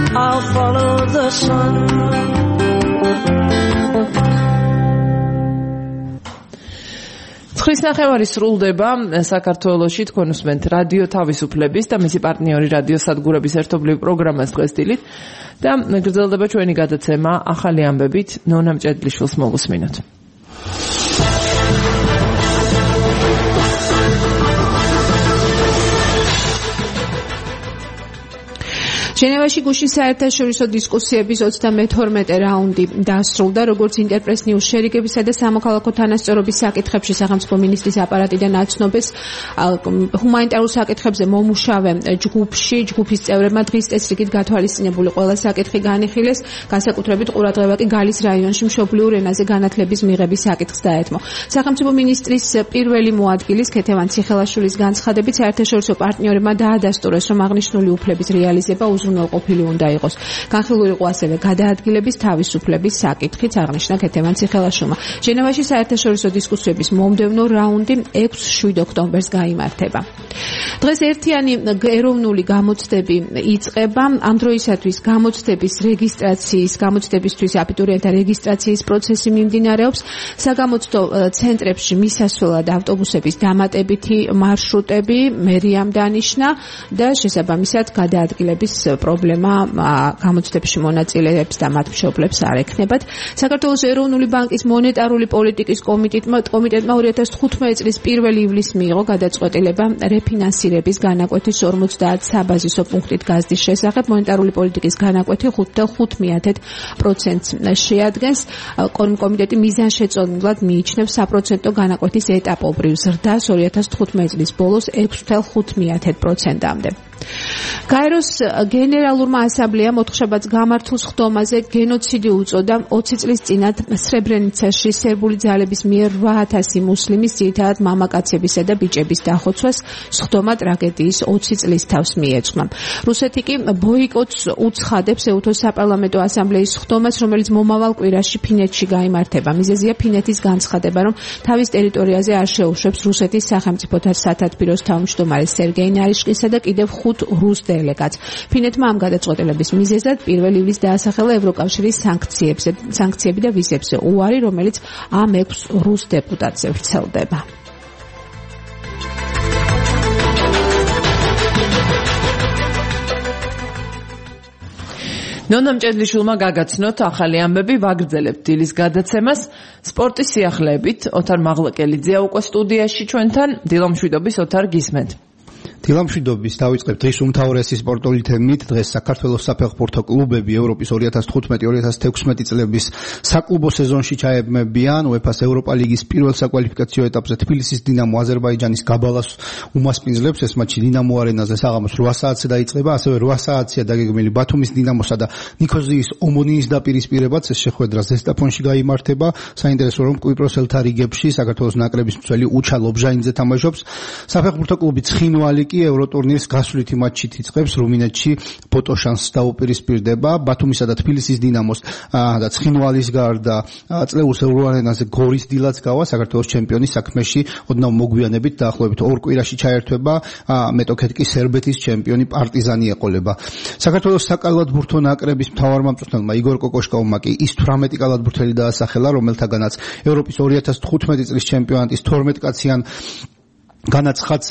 I'll follow the sun. ხრის ნახევარი სრულდება საქართველოში თქვენ უსმენთ რადიო თავისუფლების და მისი პარტნიორი რადიო სადგურების ერთობლივ პროგრამას დღესდილით და გრძელდება ჩვენი გადაცემა ახალი ამბებით ნონა მჭედლიშვილს მოგუსმინოთ. ჟენევაში გუშინ საერთაშორისო დისკუსიების 32 რაუნდი დასრულდა, როგორც ინტერპრეს ნიუს შერიგებისა და სამოქალაქო თანასწორობის საკითხებში სახელმწიფო მინისტრის აპარატიდან აცნობეს ჰუმანიტარულ საკითხებზე მომუშავე ჯგუფის წევრებმა დღის წესრიგით გათვალისწინებული ყველა საკითხი განიხილეს, განსაკუთრებით ყურადღება კი გალის რაიონში მშობლიურ ენაზე განათლების მიღების საკითხს დაეთმო. სახელმწიფო მინისტრის პირველი მოადგილის ქეთევან ციხელაშვილის განცხადებით საერთაშორისო პარტნიორებმა დაადასტურეს, რომ აღნიშნული უფლების რეალიზება უზრუნველყოფილი უნდა იყოს. განხილული იყო ასევე გადაადგილების თავისუფლების საკითხიც, აღნიშნა ქეთევან ციხელაშვილმა. ჟენევაში საერთაშორისო დისკუსიების მომდევნო რაუნდი 6-7 ოქტომბერს გაიმართება. დღეს ერთიანი ეროვნული გამოცდები იწყება. ამ დროისათვის გამოცდებისთვის აბიტურიენტთა რეგისტრაციის პროცესი მიმდინარეობს. საგამოცდო ცენტრებში მისასვლელად ავტობუსების დამატებითი მარშრუტები მერიამ დანიშნა და შესაბამისად გადაადგილების პრობლემა გამოცდებში მონაწილეებს და მათ მშობლებს არ ექნებათ. საქართველოს ეროვნული ბანკის მონეტარული პოლიტიკის კომიტეტმა 2015 წლის 1 ივლისს მიიღო გადაწყვეტილება რეფინანსირების განაკვეთის 50 საბაზისო პუნქტით გაზრდის შესახებ. მონეტარული პოლიტიკის განაკვეთი 5.5%-ს შეადგენს. კომიტეტი მიზანშეწონილად მიიჩნევს საპროცენტო განაკვეთის ეტაპობრივ ზრდას 2015 წლის ბოლოს 6.5%-მდე. გაეროს გენერალურმა ასამბლეამ ოთხშაბათს გამართულ სხდომაზე გენოციდი უწოდა 20 წლის წინათ სრებრენიცაში სერბული ძალების მიერ 8000 მუსლიმის, ძირითადად მამაკაცებისა და ბიჭების დახოცვას. სხდომა ტრაგედიის 20 წლის თავს მიეძღვნა. რუსეთი კი ბოიკოტს უცხადებს ეუთოს საპარლამენტო ასამბლეის სხდომას, რომელიც მომავალ კვირაში ფინეთში გაიმართება. მიზეზია ფინეთის განცხადება, რომ თავის ტერიტორიაზე არ შეუშვებს რუსეთის სახელმწიფოთა სათათბიროს თავმჯდომარე სერგეი ნარიშკინსა და კიდევ 5 რუს დელეგატს. ფინეთმა ამ გადაწყვეტილების მიზეზად 1 ივლისს დაასახელა ევროკავშირის სანქციები და ვიზებზე უარი, რომელიც ამ 6 რუს დეპუტატზე ვრცელდება. ნონა მჭედლიშვილმა გაგაცნოთ ახალი ამბები, ვაგრძელებთ დილის გადაცემას სპორტის სიახლეებით. ოთარ მაღლაკელიძეა უკვე სტუდიაში ჩვენთან. დილამშვიდობის ოთარ, გისმენთ. დილამშვიდობის დავიწყებთ დღის უმთავრესი სპორტული თემით. დღეს საქართველოს საფეხბურთო კლუბები ევროპის 2015-2016 წლების საკლუბო სეზონში ჩაებმებიან. UEFA-ს ევროპა ლიგის პირველ საკვალიფიკაციო ეტაპზე თბილისის დინამო აზერბაიჯანის გაბალას უმასპინძლებს. ეს მატჩი დინამო არენაზე საღამოს 8 საათზე დაიწყება, ასევე 8 საათზეა დაგეგმილი ბათუმის დინამოსა და ნიქოზიის ომონიის დაპირისპირებაც. ეს შეხვედრა ზესტაფონში გაიმართება. საინტერესო რომ კვიპროსელთა რიგებში საქართველოს ნაკრების მცველი უჩა ლობჟაინძე თამაშობს. საფეხბურთო კლუბი ცხინვალი კი ევროტურნირის გასვლითი მატჩით იწყებს. რუმინეთში პოტოშანს დაუპირისპირდება. ბათუმისა და თბილისის დინამოს და ცხინვალის გარდა წლეულს ევროარენაზე გორის დილაც გავა. საქართველოს ჩემპიონის საქმეში ოდნავ მოგვიანებით დაახლოებით 2 კვირაში ჩაერთვება. მეტოქეთ კი სერბეთის ჩემპიონი პარტიზანი ეყოლება. საქართველოს საკალათბურთო ნაკრების მთავარმამწვრთნელმა იგორ კოკოშკოვმა კი ის 18 კალათბურთელი დაასახელა, რომელთაგანაც ევროპის 2015 წლის ჩემპიონატის 12 კაციან განაცხადს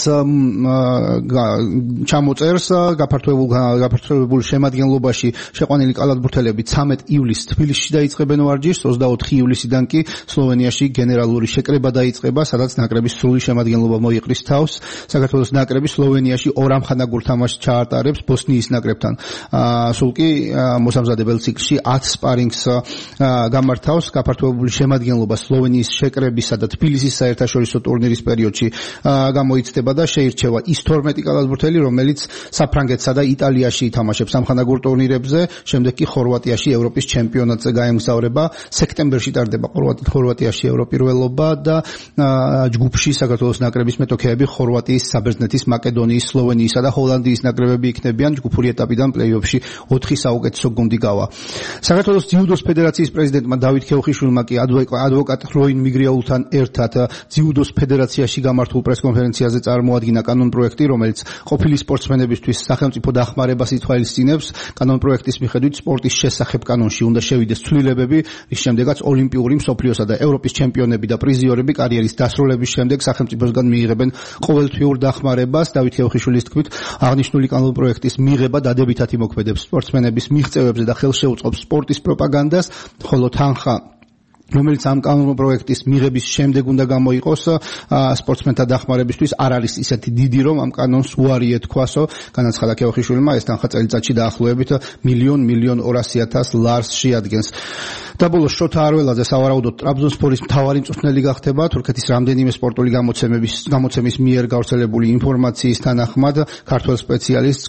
ჩამოწერს. გაფართოებულ შემადგენლობაში შეყვანილი კალათბურთელები 13 ივლისს თბილისში დაიწყებენ ვარჯიშს, 24 ივლისიდან კი სლოვენიაში გენერალური შეკრება დაიწყება, სადაც ნაკრების სრული შემადგენლობა მოიყრის თავს. საქართველოს ნაკრები სლოვენიაში 2 ამხანაგურ თამაშს ჩაატარებს ბოსნიის ნაკრებთან. სულ კი მოსამზადებელ ციკლში 10 სპარინგს გამართავს. გაფართოებული შემადგენლობა სლოვენიის შეკრებისა და თბილისის საერთაშორისო ტურნირის პერიოდში გამოიცდება და შეირჩევა ის 12 კალათბურთელი, რომელიც საფრანგეთსა და იტალიაში ითამაშებს ამხანაგურ ტურნირებზე, შემდეგ კი ხორვატიაში ევროპის ჩემპიონატზე გაემგზავრება. სექტემბერში ტარდება ხორვატიაში ევროპირველობა და ჯგუფში საქართველოს ნაკრების მეტოქეები ხორვატიის, საბერძნეთის, მაკედონიის, სლოვენიისა და ჰოლანდიის ნაკრებები იქნებიან. ჯგუფური ეტაპიდან პლეი-ოფში 4 საუკეთესო გუნდი გავა. საქართველოს ძიუდოს ფედერაციის პრეზიდენტმა დავით ქეუხიშვილმა კი ადვოკატ როინ მიგრიაულთან ერთად ძიუდოს ფედერაციაში გამართულ პრეს პრესკონფერენციაზე წარმოადგინა კანონპროექტი, რომელიც ყოფილი სპორტსმენებისთვის სახელმწიფო დახმარებას ითვალისწინებს. კანონპროექტის მიხედვით სპორტის შესახებ კანონში უნდა შევიდეს ცვლილებები, რის შემდეგაც ოლიმპიური, მსოფლიოსა და ევროპის ჩემპიონები და პრიზიორები კარიერის დასრულების შემდეგ სახელმწიფოსგან მიიღებენ ყოველთვიურ დახმარებას. დავით ხევხიშვილის თქმით, აღნიშნული კანონპროექტის მიღება დადებითად იმოქმედებს სპორტსმენების მიღწევებზე და ხელშეუწყობს სპორტის პროპაგანდას, ხოლო თანხა რომელიც ამ კანონპროექტის მიღების შემდეგ უნდა გამოიყოს სპორტსმენთა დახმარებისთვის არ არის ისეთი დიდი, რომ ამ კანონს უარი ეთქვასო. განაცხადა ხევხიშვილმა, ეს თანხა წელიწადში დაახლოებით 1.200.000 ლარს შეადგენს. და ბოლოს შოთა არველაძე სავარაუდოდ ტრაბზონსპორის მთავარი მწვრთნელი გახდება. თურქეთის რამდენიმე სპორტული გამოცემის მიერ გავრცელებული ინფორმაციის თანახმად ქართველ სპეციალისტს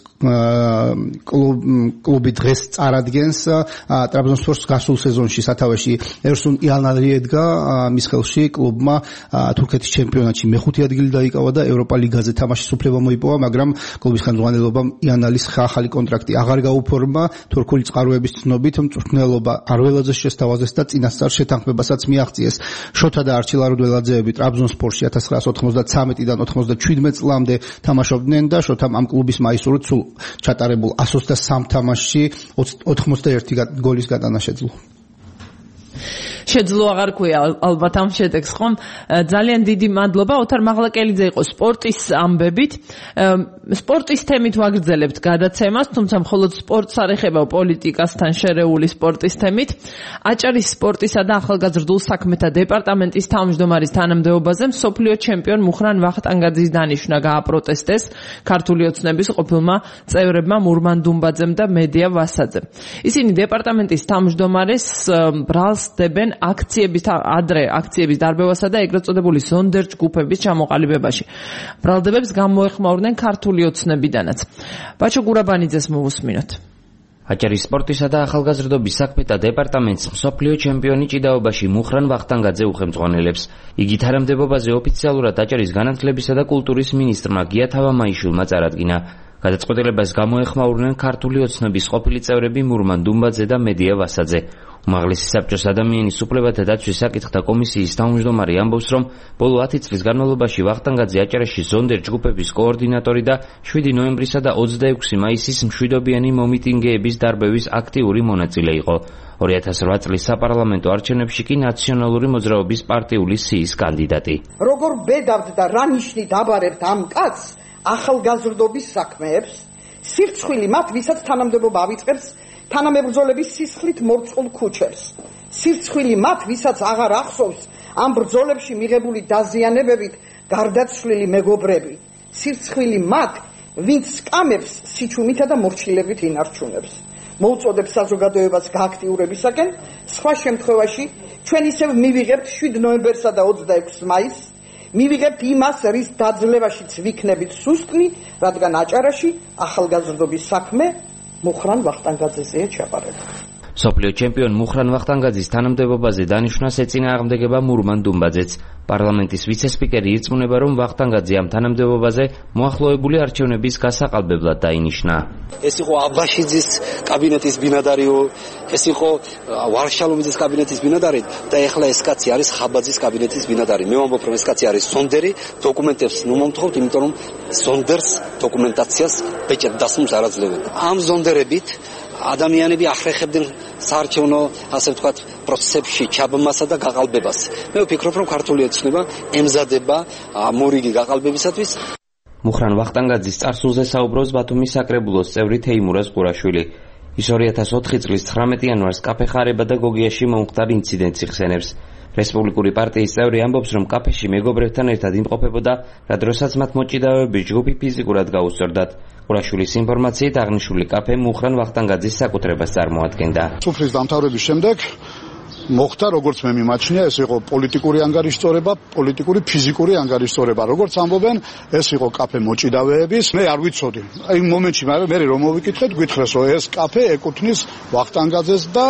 კლუბი დღეს წარადგენს ტრაბზონსპორს გასულ სეზონში სათავეში ერსუნ იანალი ედგა, მის ხელში კლუბმა თურქეთის ჩემპიონატში მეხუთე ადგილი დაიკავა და ევროპა ლიგაზე თამაშის უფლება მოიპოვა, მაგრამ კლუბის ხელმძღვანელობამ იანალის ახალი კონტრაქტი აღარ გაუფორმა. თურქული წყაროების ცნობით მწვრთნელობა არველაძეს შესთავაზეს და წინასწარ შეთანხმებასაც მიაღწიეს. შოთა და არჩილ არველაძეები ტრაბზონსპორში 1993-დან 97 წლამდე თამაშობდნენ და შოთამ ამ კლუბის მაისურით სულ ჩატარებულ 123 თამაშში 81 გოლის გატანა შეძლო. შეძლო აღარ ქვია ალბათ ამ შედეგს, ხომ? ძალიან დიდი მადლობა. ოთარ მაღლაკელიძე იყო სპორტის ამბებით. სპორტის თემით ვაგრძელებთ გადაცემას, თუმცა მხოლოდ სპორტს არ ეხება პოლიტიკასთან შერეული სპორტის თემით. აჭარის სპორტისა და ახალგაზრდულ საქმეთა დეპარტამენტის თავმჯდომარის თანამდებობაზე მსოფლიო ჩემპიონ მუხრან ვახტანგაძის დანიშვნა გააპროტესტეს ქართული ოცნების ყოფილმა წევრებმა მურმან დუმბაძემ და მედია ვასაძემ. ისინი დეპარტამენტის თავმჯდომარეს ბრალს დებენ აქციების დარბევასა და ეგრეთ წოდებული ზონდერ ჯგუფების ჩამოყალიბებაში. ბრალდებებს გამოეხმაურნენ ქართული ოცნებიდანაც. ბაჩო გურაბანიძეს მოვუსმინოთ. აჭარის სპორტისა და ახალგაზრდობის საქმეთა დეპარტამენტს მსოფლიო ჩემპიონი ჭიდაობაში მუხრან ვახტანგაძე უხელმძღვანელებს. იგი თანამდებობაზე ოფიციალურად აჭარის განათლებისა და კულტურის მინისტრმა გია თავამაიშვილმა წარადგინა. გადაწყვეტილებას გამოეხმაურნენ ქართული ოცნების ყოფილი წევრები მურმან დუმბაძე და მედია ვასაძე. უმაღლესი საბჭოს ადამიანის უფლებათა დაცვის საკითხთა კომისიის თავმჯდომარე ამბობს, რომ ბოლო 10 წლის განმავლობაში ვახტანგაძე აჭარაში ზონდერ ჯგუფების კოორდინატორი და 7 ნოემბრისა და 26 მაისის მშვიდობიანი მომიტინგეების დარბევის აქტიური მონაწილე იყო. 2008 წლის საპარლამენტო არჩევნებში კი ნაციონალური მოძრაობის პარტიული სიის კანდიდატი. როგორ ბედავთ და რა ნიშნით აბარებთ ამ კაცს ახალგაზრდობის საქმეებს, სირცხვილი მათ, ვისაც თანამდებობა ავიწყებს თანამებრძოლების სისხლით მორწყულ ქუჩებს. სირცხვილი მათ, ვისაც აღარ ახსოვს ამ ბრძოლებში მიღებული დაზიანებებით გარდაცვლილი მეგობრები. სირცხვილი მათ, ვინც სკამებს სიჩუმითა და მორჩილებით ინარჩუნებს. მოუწოდებს საზოგადოებას გააქტიურებისაკენ, სხვა შემთხვევაში ჩვენ ისევ მივიღებთ 7 ნოემბერსა და 26 მაისს, მივიღებთ იმას, რის დაძლევაშიც ვიქნებით სუსტნი, რადგან აჭარაში ახალგაზრდობის საქმე მუხრან ვახტანგაძეზეა ჩაბარებული. მსოფლიო ჩემპიონ მუხრან ვახტანგაძის თანამდებობაზე დანიშვნას ეწინააღმდეგება მურმან დუმბაძეც. პარლამენტის ვიცესპიკერი ირწმუნება, რომ ვახტანგაძე ამ თანამდებობაზე მოახლოებული არჩევნების გასაყალბებლად დაინიშნა. ეს იყო აბაშიძის კაბინეტის ბინადარი, ეს იყო ვარშალომიძის კაბინეტის ბინადარი და ეხლა ეს კაცი არის ხაბაძის კაბინეტის ბინადარი. მე ვამბობ, რომ ეს კაცი არის ზონდერი, დოკუმენტებს ნუ მომთხოვთ, იმიტომ რომ ზონდერს დოკუმენტაციას ბეჭად დასმულს არ აძლევენ. ამ ზონდერებით ადამიანები ახრეხებდნენ საარჩევნო, ასე ვთქვათ, პროცესებში ჩაბმასა და გაყალბებას. მე ვფიქრობ, რომ ქართული ოცნება ემზადება მორიგი გაყალბებისათვის. მუხრან ვახტანგაძის წარსულზე საუბრობს ბათუმის საკრებულოს წევრი თეიმურაზ ყურაშვილი. ის 2004 წლის 19 იანვარს კაფე ხარება და გოგიაში მომხდარ ინციდენტს იხსენებს. რესპუბლიკური პარტიის წევრი ამბობს, რომ კაფეში მეგობრებთან ერთად იმყოფებოდა, რა დროსაც მათ მოჭიდავეების ჯგუფი ფიზიკურად გაუსწორდათ. ყურაშვილის ინფორმაციით აღნიშნული კაფე მუხრან ვახტანგაძის საკუთრებას წარმოადგენდა. სუფრის დამთავრების შემდეგ მოხდა, როგორც მე მიმაჩნია, ეს იყო პოლიტიკური ანგარიშწორება, პოლიტიკური ფიზიკური ანგარიშწორება. როგორც ამბობენ, ეს იყო კაფე მოჭიდავეების. მე არ ვიცოდი. აი მომენტში მე რომ მოვიკითხეთ, გითხრეს, რომ ეს კაფე ეკუთვნის ვახტანგაძეს და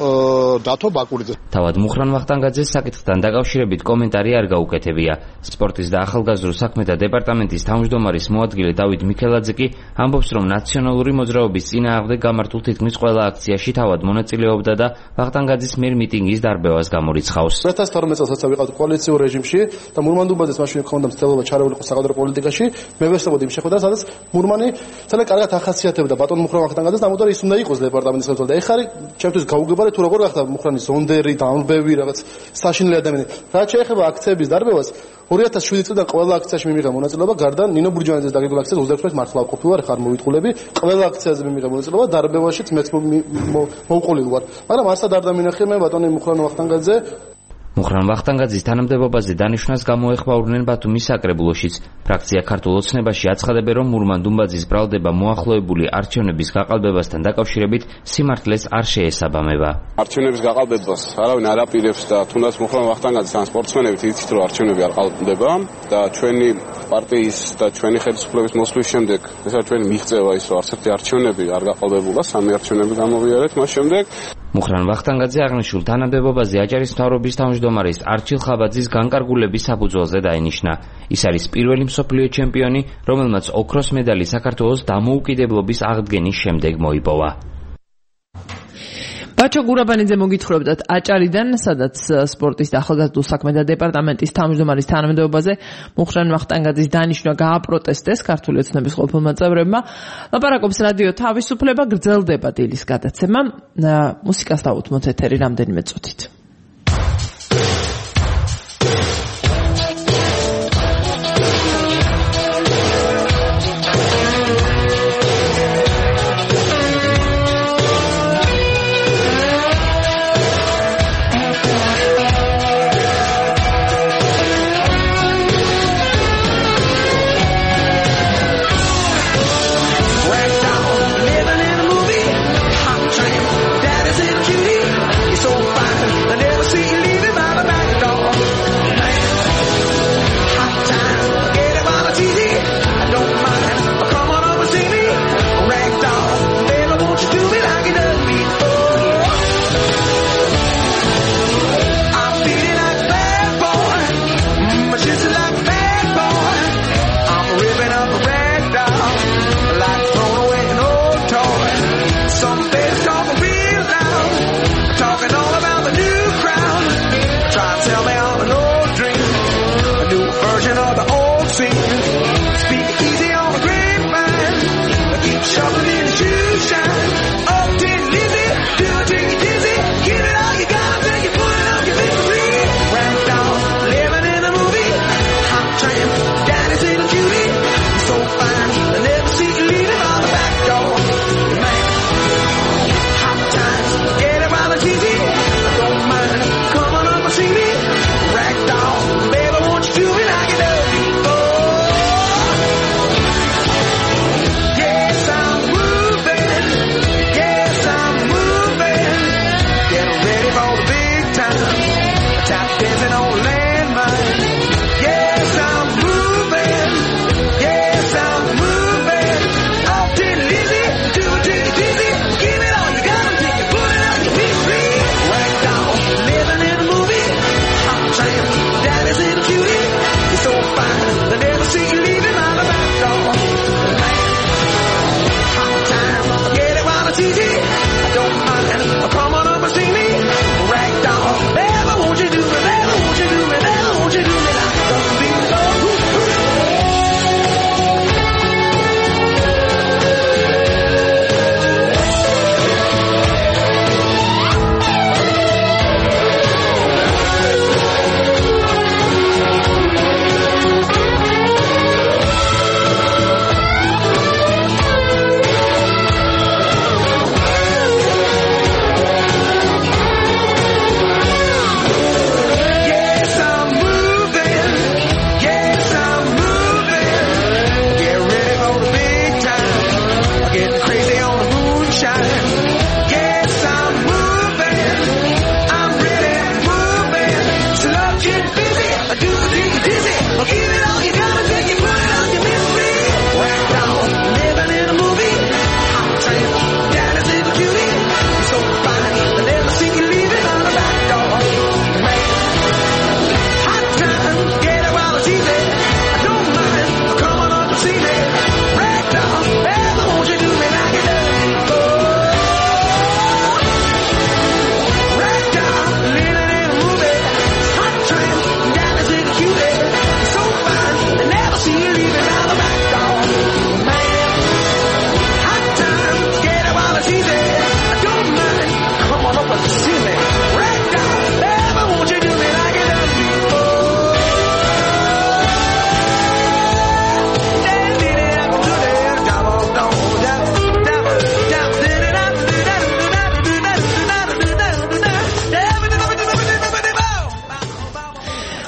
დათო ბაკურიძეს. თავად მუხრან ვახტანგაძეს საკითხთან დაკავშირებით კომენტარი არ გაუკეთებია. სპორტის და ახალგაზრდულ საქმეთა დეპარტამენტის თავმჯდომარის მოადგილე დავით მიქელაძე კი ამბობს, რომ ნაციონალური მოძრაობის წინააღმდეგ გამართულ თითქმის ყველა აქციაში თავად მონაწილეობდა და ვახტანგაძის მიერ მიტინგის პარტიის დარბევას გამორიცხავს. 2012 წელს როცა ვიყავთ კოალიციურ რეჟიმში და მურმანდუბაძეს მაშინ ჰქონდა მცდელობა ჩარეულიყო საკადრო პოლიტიკაში, მე ვეშლებოდი იმ შეხვედრას, სადაც მურმანი ძალიან კარგად ახასიათებდა ბატონ მუხრან ვახტანგაძეს და ამიტომ ის უნდა იყოს დეპარტამენტის ხელმძღვანელი. და ეხლა ჩემთვის გაუგებარი თუ როგორ გახდა მუხრანის ზონდერი, დამლბევი რაღაც საშინელი ადამიანი. რაც შეეხება აქციების დარბევას 2007 წლიდან ყველა აქციაში მიმიღე მონაწილეობა, გარდა ნინო ბურჯანიძის დაგეგმილ აქციაზე 28 მართლა ყოფილი ხარ მოვიტყულები, ყველა აქციაზე მიმიღე მონაწილეობა, დარბევაშიც მეც მოვყოლილი ვარ. მაგრამ არსად არ დამინახე მე ბატონი მუხრან ვახტანგაძე. მუხრან ვახტანგაძის თანამდებობაზე დანიშვნას გამოეხმაურნენ ბათუმის საკრებულოშიც. ფრაქცია ქართულ ოცნებაში აცხადებენ, რომ მურმან დუმბაძის ბრალდება მოახლოებული არჩევნების გაყალბებასთან დაკავშირებით სიმართლეს არ შეესაბამება. არჩევნების გაყალბებას არავინ არ აპირებს და თუნდაც მუხრან ვახტანგაძის ან სპორტსმენებით იცით, რომ არჩევნები არ ყალბდება და ჩვენი პარტიის და ჩვენი ხელისუფლების მოსვლის შემდეგ ეს არის ჩვენი მიღწევა ის, რომ არც ერთი არჩევნები არ გაყალბებულა, 3 არჩევნები გამოვიარეთ მას შემდეგ. მუხრან ვახტანგაძე აღნიშნულ თანამდებობაზე აჭარის მთავრობის თავმჯდომარის არჩილ ხაბაძის განკარგულების საფუძველზე დაენიშნა. ის არის პირველი მსოფლიო ჩემპიონი, რომელმაც ოქროს მედალი საქართველოს დამოუკიდებლობის აღდგენის შემდეგ მოიპოვა. ბაჩო გურაბანიძე მოგითხრობდათ აჭარიდან, სადაც სპორტის და ახალგაზრდულ საქმეთა დეპარტამენტის თავმჯდომარის თანამდებობაზე მუხრან ვახტანგაძის დანიშვნა გააპროტესტეს ქართული ოცნების ყოფილმა წევრებმა. ლაპარაკობს რადიო თავისუფლება, გრძელდება დილის გადაცემა. მუსიკას დავუთმოთ ეთერი რამდენიმე წუთით.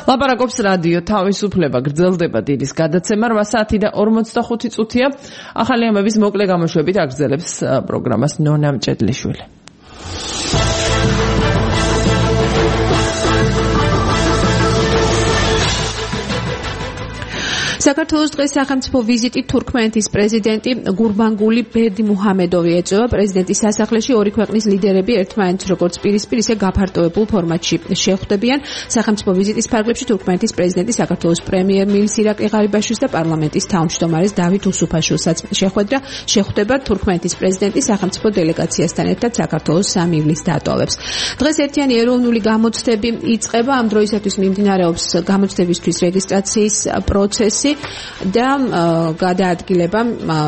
ლაპარაკობს რადიო თავისუფლება, გრძელდება დილის გადაცემა 8 საათი და 45 წუთია. ახალი ამბების მოკლე გამოშვებით აგრძელებს პროგრამას ნონა მჭედლიშვილი. საქართველოს დღეს სახელმწიფო ვიზიტით თურქმენეთის პრეზიდენტი გურბანგული ბერდიმუჰამედოვი ეწევა პრეზიდენტის სასახლეში. ორი ქვეყნის ლიდერები ერთმანეთს როგორც პირისპირ ისე გაფართოებულ ფორმატში შეხვდებიან. სახელმწიფო ვიზიტის ფარგლებში თურქმენეთის პრეზიდენტი საქართველოს პრემიერ-მინისტრ ირაკლი ღარიბაშვილს და პარლამენტის თავმჯდომარეს დავით უსუფაშვილსაც შეხვდება. თურქმენეთის პრეზიდენტი სახელმწიფო დელეგაციასთან ერთად საქართველოს 3 ივლისს დაატოვებს. დღეს ერთიანი ეროვნული გამოცდები იწყება. ამ დროისათვის მიმდინარეობს გამოცდებისთვის რეგისტრაციის პროცესი და გადაადგილება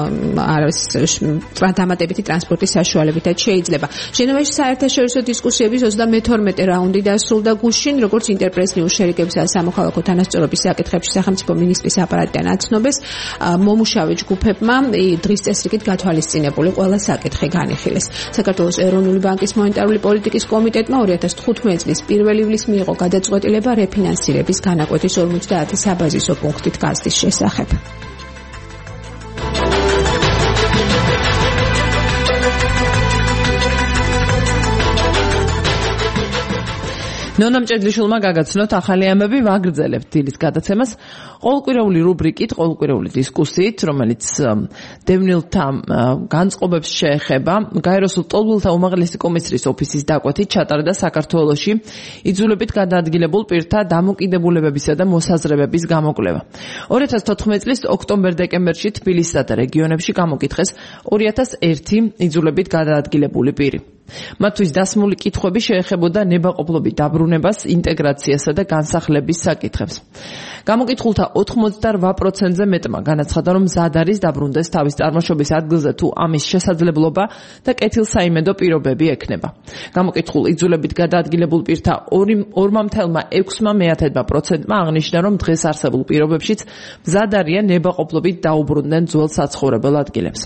დამატებითი ტრანსპორტის საშუალებითაც შეიძლება. ჟენევაში საერთაშორისო დისკუსიების 32 რაუნდი დასრულდა გუშინ, როგორც ინტერპრეს ნიუს შერიგებისა და სამოქალაქო თანასწორობის საკითხებში სახელმწიფო მინისტრის აპარატიდან აცნობის, მომუშავე ჯგუფებმა დღის წესრიგით გათვალისწინებული ყველა საკითხი განიხილეს. საქართველოს ეროვნული ბანკის მონეტარული პოლიტიკის კომიტეტმა 2015 წლის 1 ივლისს მიიღო გადაწყვეტილება რეფინანსირების განაკვეთის 50 საბაზისო პუნქტით გაზრდის შესახებ. ნონა მჭედლიშვილმა გაგაცნოთ ახალი ამბები, ვაგრძელებთ დილის გადაცემას ყოველკვირეული რუბრიკით, ყოველკვირეული დისკუსიით, რომელიც დევნილთა განწყობებს შეეხება. გაეროს ლტოლვილთა უმაღლესი კომისრის ოფისის დაკვეთით ჩატარდა საქართველოში იძულებით გადაადგილებულ პირთა დამოკიდებულებებისა და მოსაზრებების გამოკვლევა. 2014 წლის ოქტომბერ-დეკემბერში თბილისსა და რეგიონებში გამოკითხეს 2001 იძულებით გადაადგილებული პირი. მათთვის დასმული კითხვები შეეხებოდა ნებაყოფლობით დაბრუნებას, ინტეგრაციასა და განსახლების საკითხებს. გამოკითხულთა 88%-ზე მეტმა განაცხადა, რომ მზად არის დაბრუნდეს თავის წარმოშობის ადგილზე თუ ამის შესაძლებლობა და კეთილსაიმედო პირობები ექნება. გამოკითხულ იძულებით გადაადგილებულ პირთა 2.6%-მა აღნიშნა, რომ დღეს არსებულ პირობებშიც მზად არიან ნებაყოფლობით დაუბრუნდნენ ძველ საცხოვრებელ ადგილებს.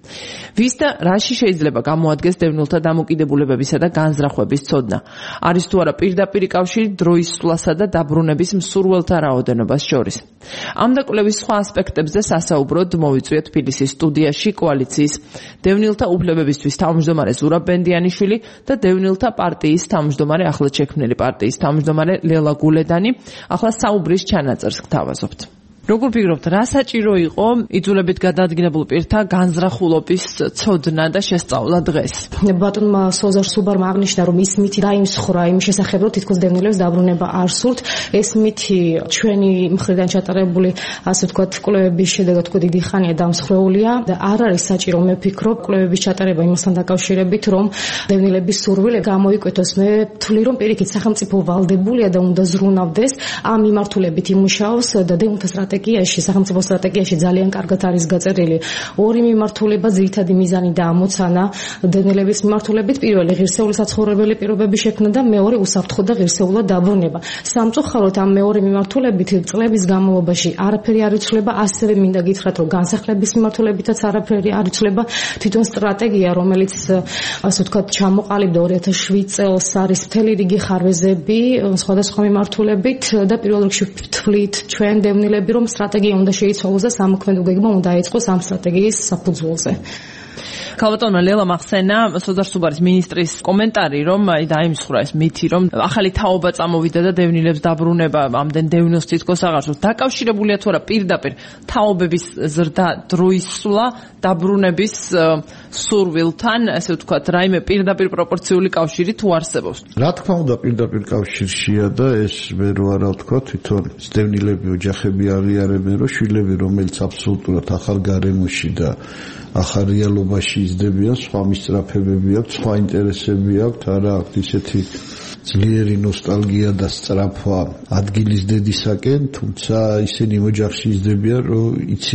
ვის და რაში შეიძლება გამოადგეს დევნილთა დამოკიდებულებებისა და განზრახვების ცოდნა? არის თუ არა პირდაპირი კავშირი დროის სვლასა და დაბრუნების მსურველთა რაოდენობას შორის? ამ და კვლევის სხვა ასპექტებზე სასაუბროდ მოვიწვიეთ თბილისის სტუდიაში კოალიციის დევნილთა უფლებებისთვის თავმჯდომარე ზურაბ ბენდიანიშვილი და დევნილთა პარტიის თავმჯდომარე ახლად შექმნილი პარტიის თავმჯდომარე ლელა გულედანი. ახლა საუბრის ჩანაწერს გთავაზობთ. როგორ ფიქრობთ, რა საჭირო იყო იძულებით გადაადგილებულ პირთა განზრახულობის ცოდნა და შესწავლა დღეს? ბატონმა სოზარ სუბარმა აღნიშნა, რომ ის მითი დაიმსხვრა იმ შესახებ, რომ თითქოს დევნილებს დაბრუნება არ სურთ. ეს მითი ჩვენი მხრიდან ჩატარებული, ასე ვთქვათ, კვლევების შედეგად თქო დიდი ხანია დამსხვრეულია და არ არის საჭირო, მე ვფიქრობ, კვლევების ჩატარება იმასთან დაკავშირებით, რომ დევნილების სურვილი გამოიკვეთოს. მე ვთვლი, რომ პირიქით სახელმწიფო ვალდებულია და უნდა ზრუნავდეს ამ მიმართულებით იმუშაოს და დევნილთა სტრატეგიაში, სახელმწიფო სტრატეგიაში ძალიან კარგად არის გაწერილი ორი მიმართულება, ძირითადი მიზანი და ამოცანა დევნილების მიმართულებით. პირველი ღირსეული საცხოვრებელი პირობების შექმნა და მეორე უსაფრთხო და ღირსეულად დაბრუნება. სამწუხაროდ ამ მეორე მიმართულებით წლების განმავლობაში არაფერი არ იცვლება, ასევე მინდა გითხრათ, რომ განსახლების მიმართულებითაც არაფერი არ იცვლება. თვითონ სტრატეგია, რომელიც ასე ვთქვათ ჩამოყალიბდა 2007 წელს, არის მთელი რიგი ხარვეზები სხვადასხვა მიმართულებით და პირველ რიგში ვთვლით ჩვენ დევნილები, რომ სტრატეგია უნდა შეიცვალოს და სამოქმედო გეგმა უნდა დაიწყოს ამ სტრატეგიის საფუძველზე. ქალბატონმა ლელა მახსენა სოზარ სუბარის მინისტრის კომენტარი, რომ დაიმსხვრა ეს მითი, რომ ახალი თაობა წამოვიდა და დევნილებს დაბრუნება ამდენ დევნილს თითქოს აღარ სურს. დაკავშირებულია თუ არა პირდაპირ თაობების ზრდა, დროის სვლა, დაბრუნების სურვილთან, ესე ვთქვათ, რაიმე პირდაპირ პროპორციული კავშირი თუ არსებობს? რა თქმა უნდა, პირდაპირ კავშირშია და ეს მე რო არა ვთქვა, თვითონ დევნილები ოჯახები არიან, რომ შვილები, რომელიც აბსოლუტურად ახალ გარემოში და ახალ რეალობაში იზრდებიან, სხვა მისწრაფებები აქვს, სხვა ინტერესები აქვს, არა აქვს ისეთი ძლიერი ნოსტალგია და სწრაფვა ადგილის დედისაკენ, თუმცა ისინი ოჯახში იზრდებიან, რომ იციან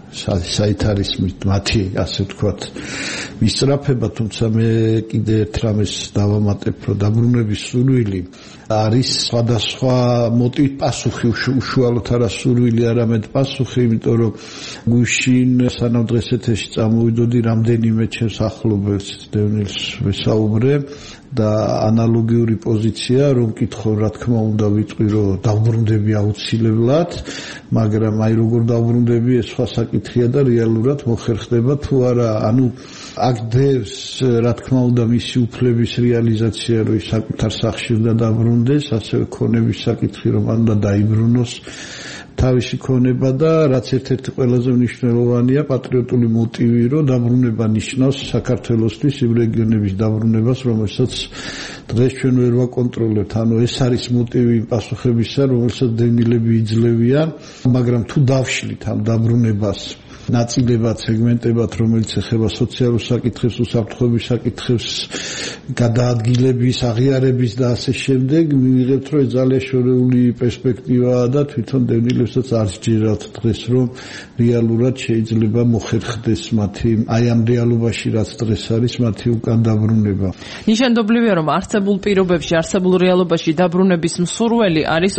საით არის მათი ასე ვთქვათ მისწრაფება, თუმცა მე კიდე ერთ რამეს დავამატებ, რომ დაბრუნების სურვილი არის სხვადასხვა მოტივით პასუხი, უშუალოდ არა სურვილი, არამედ პასუხი, იმიტომ რომ გუშინ სანამ დღეს ეთერში წამოვიდოდი, რამდენიმე ჩემს ახლობელს დევნილს ვესაუბრე და ანალოგიური პოზიცია რომ მკითხო, რა თქმა უნდა ვიტყვი, რომ დავბრუნდები აუცილებლად, მაგრამ აი როგორ დავბრუნდები, ეს სხვა საკითხია და რეალურად მოხერხდება თუ არა. ანუ აქ დევს, რა თქმა უნდა, მისი უფლების რეალიზაცია, რომ ის საკუთარ სახლში უნდა დაბრუნდეს, ასევე ქონების საკითხი, რომ მან უნდა დაიბრუნოს თავისი ქონება და რაც ერთ-ერთი ყველაზე მნიშვნელოვანია პატრიოტული მოტივი, რომ დაბრუნება ნიშნავს საქართველოსთვის იმ რეგიონების დაბრუნებას, რომელსაც დღეს ჩვენ ვერ ვაკონტროლებთ. ანუ ეს არის მოტივი პასუხებისა, რომელსაც დევნილები იძლევიან, მაგრამ თუ დავშლით ამ დაბრუნებას ნაწილებად, სეგმენტებად, რომელიც ეხება სოციალურ საკითხებს, უსაფრთხოების საკითხებს, გადაადგილების, აღიარების და ასე შემდეგ, მივიღებთ, რომ ეს ძალიან შორეული პერსპექტივაა და თვითონ დევნილებსაც არ სჯერათ დღეს, რომ რეალურად შეიძლება მოხერხდეს მათი აი ამ რეალობაში, რაც დღეს არის, მათი უკან დაბრუნება. ნიშანდობლივია, რომ არსებულ პირობებში, არსებულ რეალობაში დაბრუნების მსურველი არის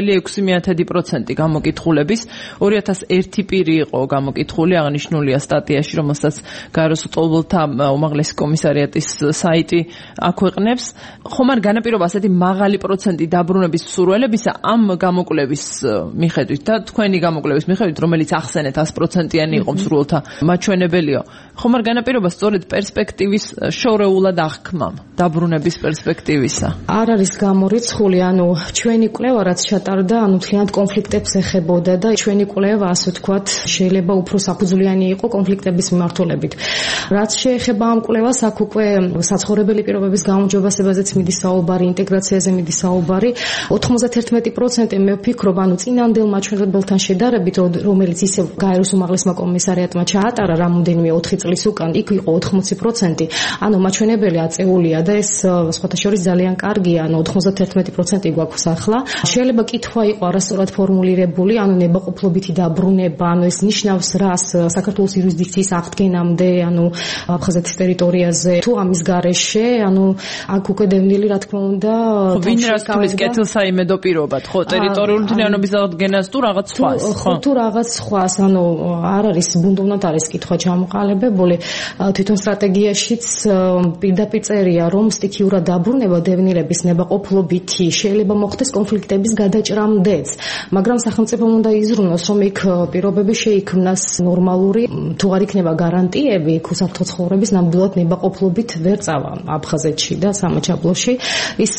2.6% გამოკითხულების, 2001 პირი იყო გამოკითხული, აღნიშნულია სტატიაში, რომელსაც გაეროს ლტოლვილთა უმაღლესი კომისარიატის საიტი აქვეყნებს. ხომ არ განაპირობა ასეთი მაღალი პროცენტი დაბრუნების მსურველებისა ამ გამოკვლევის მიხედვით და თქვენი გამოკვლევის მიხედვით, რომელიც ახსენეთ 100%-იანი იყო მსურველთა მაჩვენებელიო. ხომ არ განაპირობა სწორედ პერსპექტივის შორეულად აღქმამ, დაბრუნების პერსპექტივისა? არ არის გამორიცხული, ანუ ჩვენი კვლევა რაც ჩატარდა, ანუ მთლიანად კონფლიქტებს ეხებოდა და ჩვენი კვლევა, ასე ვთქვათ, შეიძლება უფრო საფუძვლიანი იყო კონფლიქტების მიმართულებით. რაც შეეხება ამ კვლევას, აქ უკვე საცხოვრებელი პირობების გაუმჯობესებაზეც მიდის საუბარი, ინტეგრაციაზე მიდის საუბარი. 91% მე ვფიქრობ, ანუ წინანდელ მაჩვენებელთან შედარებით, რომელიც ისევ გაეროს უმაღლესმა კომისარიატმა ჩაატარა რამოდენიმე 4 წლის უკან, იქ იყო 80%. ანუ მაჩვენებელი აწეულია და ეს სხვათა შორის ძალიან კარგია, ანუ 91% გვაქვს ახლა. შეიძლება კითხვა იყო არასწორად ფორმულირებული, ანუ ნებაყოფლობითი დაბრუნება, ანუ ეს ნიშნავს რას საქართველოს იურისდიქციის აღდგენამდე, ანუ აფხაზეთის ტერიტორიაზე, თუ ამის გარეშე, ანუ აქ უკვე დევნილი, რა თქმა უნდა, ვინ რას თulis კეთილსაიმედო პირობად, ხო, ტერიტორიული მთლიანობის აღდგენას თუ რაღაც სხვას, ხო, თუ რაღაც სხვას, ანუ არ არის ბუნდოვნად არის კითხვა ჩამოყალიბებული, თვითონ სტრატეგიაშიც პირდაპირ წერია, რომ სტიქიურად დაბრუნება დევნილების ნებაყოფლობითი შეიძლება მოხდეს კონფლიქტების გადაჭრამდეც, მაგრამ სახელმწიფომ უნდა იზრუნოს, რომ იქ პირობები შეიქმნას ნორმალური, თუ არ იქნება გარანტიები, უსაფრთხო ცხოვრების ნამდვილად ნებაყოფლობით ვერ წავა აფხაზეთში და სამაჩაბლოში. ის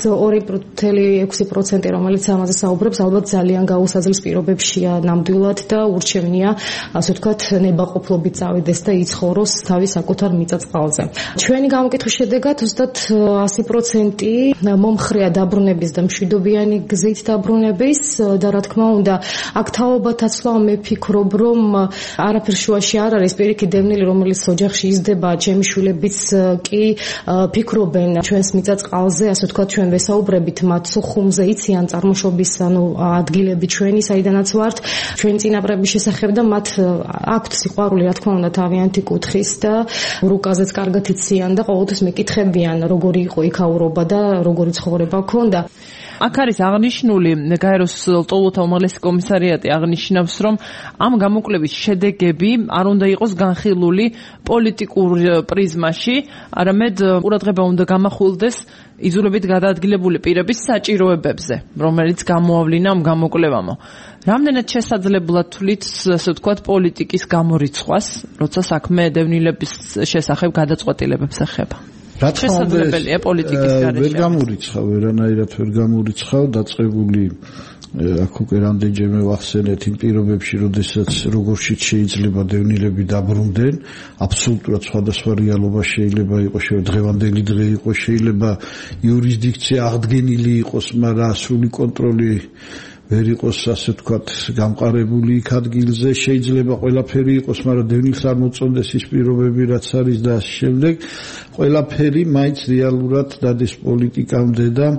2.6%, რომელიც ამაზე საუბრობს, ალბათ ძალიან გაუსაძლეს პირობებშია ნამდვილად და ურჩევნია, ასე ვთქვათ, ნებაყოფლობით წავიდეს და იცხოვროს თავის საკუთარ მიწა-წყალზე. ჩვენი გამოკითხვის შედეგად ზუსტად 100% მომხრეა დაბრუნების და მშვიდობიანი გზით დაბრუნების და რა თქმა უნდა, აქ თაობათაცლა მე ვფიქრობ, რომ არაფერ შუაში არ არის, პირიქით დევნილი, რომელიც ოჯახში იზრდება, ჩემი შვილებიც კი ფიქრობენ ჩვენს მიწა-წყალზე, ასე ვთქვათ, ჩვენ ვესაუბრებით მათ სუხუმზე, იციან წარმოშობის, ანუ ადგილები ჩვენი, საიდანაც ვართ, ჩვენი წინაპრების შესახებ და მათ აქვთ სიყვარული, რა თქმა უნდა, თავიანთი კუთხის და რუკაზეც კარგად იციან და ყოველთვის მეკითხებიან, როგორი იყო იქაურობა და როგორი ცხოვრება ჰქონდა. აქ არის აღნიშნული გაეროს ლტოლვილთა უმაღლესი კომისარიატი აღნიშნავს, რომ ამ გამოკვლევის შედეგები არ უნდა იყოს განხილული პოლიტიკურ პრიზმაში, არამედ ყურადღება უნდა გამახვილდეს იზოლებით გადაადგილებული პირების საჭიროებებზე, რომელიც გამოავლინა ამ გამოკვლევამო. რამდენად შესაძლებლად თვლით, ასე ვთქვათ, პოლიტიკის გამორიცხვას, როცა საქმე დევნილების შესახებ გადაწყვეტილებებს ეხება? რა თქმა უნდა, პოლიტიკის გარეშე ვერ გამორიცხავ, ვერანაირად ვერ გამორიცხავ, დაწყებული აქ უკვე რამდენჯერმე ვახსენეთ იმ პირობებში, როდესაც როგორშიც შეიძლება დევნილები დაბრუნდნენ, აბსოლუტურად სხვადასხვა რეალობა შეიძლება იყოს, დღევანდელი დღე იყოს, შეიძლება იურისდიქცია აღდგენილი იყოს, მაგრამ სრული კონტროლი ვერ იყოს, ასე ვთქვათ, გამყარებული იქ ადგილზე, შეიძლება ყველაფერი იყოს, მაგრამ დევნილს არ მოწონდეს ის პირობები, რაც არის და ასე შემდეგ. ყველაფერი მაინც რეალურად დადეს პოლიტიკამდე და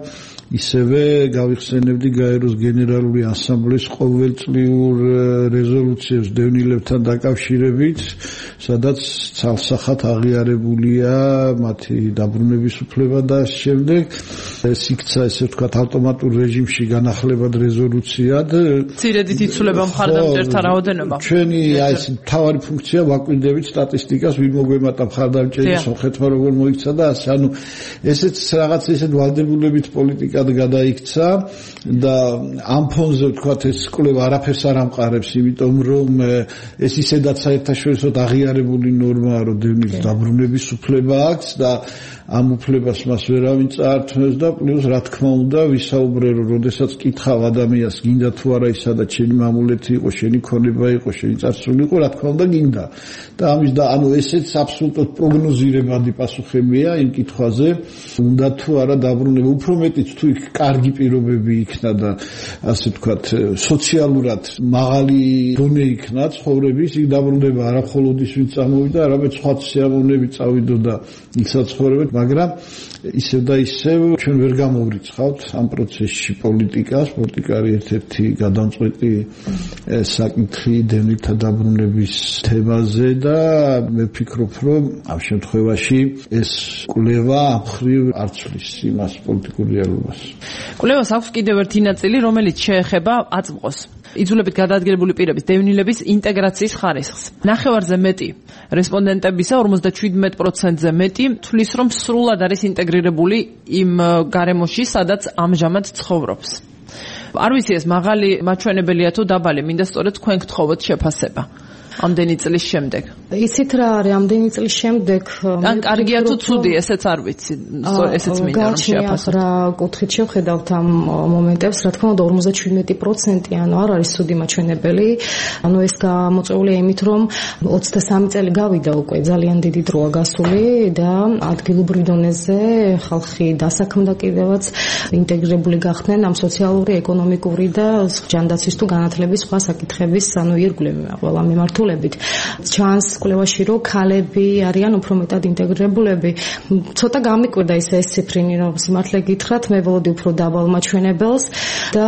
ისევე გავიხსენებდი გაეროს გენერალური ასამბლეის ყოველწლიურ რეზოლუციებს დევნილებთან დაკავშირებით, სადაც ცალსახად აღიარებულია მათი დაბრუნების უფლება და შემდეგ ეს იქცა ესე ვთქვათ ავტომატურ რეჟიმში განახლებად რეზოლუციად. ცირედით იცვლება მხარდამჭერთა რაოდენობა. ჩვენი აი ეს მთავარი ფუნქცია ვაკვირდებით სტატისტიკას, ვინ მოგვემატა მხარდამჭერი სომხეთმა როგორ მოიქცა და ასე. ანუ ესეც რაღაც ესეთ ვალდებულებით პოლიტიკად გადაიქცა და ამ ფონზე ვთქვათ ეს კვლევა არაფერს არ ამყარებს, იმიტომ რომ ეს ისედაც საერთაშორისო აღიარებული ნორმაა, რომ დევნილს დაბრუნების უფლება აქვს და ამ უფლებას მას ვერავინ წაართმევს და პლუს რა თქმა უნდა ვისაუბრე რომ როდესაც კითხავ ადამიანს გინდა თუ არა ისადა ჩემი მამულეთი იყო, შენი ქონება იყო, შენი წარსული იყო, რა თქმა უნდა გინდა. და ამის და ანუ ესეც აბსოლუტურად პროგნოზირებადი პასუხებია იმ კითხვაზე, უნდა თუ არა დაბრუნება, უფრო მეტიც თუ იქ კარგი პირობები იქნა და ასე ვთქვათ სოციალურად მაღალი დონე იქნა ცხოვრების, იქ დაბრუნება არა მხოლოდ ის ვინც წამოვიდა, არამედ სხვა სიამოვნები წავიდოდა იქ საცხოვრებლად, მაგრამ ისევ და ისევ ჩვენ ვერ გამოვრიცხავთ ამ პროცესში პოლიტიკას. პოლიტიკა არის ერთ-ერთი გადამწყვეტი საკითხი დევნილთა დაბრუნების თემაზე და მე ვფიქრობ, რომ ამ შემთხვევაში ეს კვლევა ამ მხრივ არ ცვლის იმას პოლიტიკურ რეალობას. კვლევას აქვს კიდევ ერთი ნაწილი, რომელიც შეეხება აწმყოს. იძულებით გადაადგილებული პირების დევნილების ინტეგრაციის ხარისხს. ნახევარზე მეტი რესპონდენტებისა, 57%-ზე მეტი თვლის, რომ სრულად არის ინტეგრირებული იმ გარემოში, სადაც ამჟამად ცხოვრობს. არ ვიცი ეს მაღალი მაჩვენებელია თუ დაბალი, მინდა სწორედ თქვენ გთხოვოთ შეფასება. ამდენი წლის შემდეგ. იცით რა არის ამდენი წლის შემდეგ? ან კარგია თუ ცუდი, ესეც არ ვიცი. ესეც მინდა რომ შეაფასოთ. რა კუთხით შევხედავთ ამ მომენტებს, რა თქმა უნდა 57%, ანუ არ არის ცუდი მაჩვენებელი. ანუ ეს გამოწვეულია იმით, რომ 23 წელი გავიდა უკვე, ძალიან დიდი დროა გასული და ადგილობრივ დონეზე ხალხი დასაქმდა კიდევაც ინტეგრირებული გახდნენ ამ სოციალური, ეკონომიკური და ჯანდაცვის თუ განათლების სხვა საკითხების, ანუ ირგვლივ ყველა მიმართულებით. ჩანს კვლევაში რომ ქალები არიან უფრო მეტად ინტეგრირებულები. ცოტა გამიკვირდა ეს ციფრინი, რომ სიმართლე გითხრათ, მე ველოდი უფრო დაბალ მაჩვენებელს და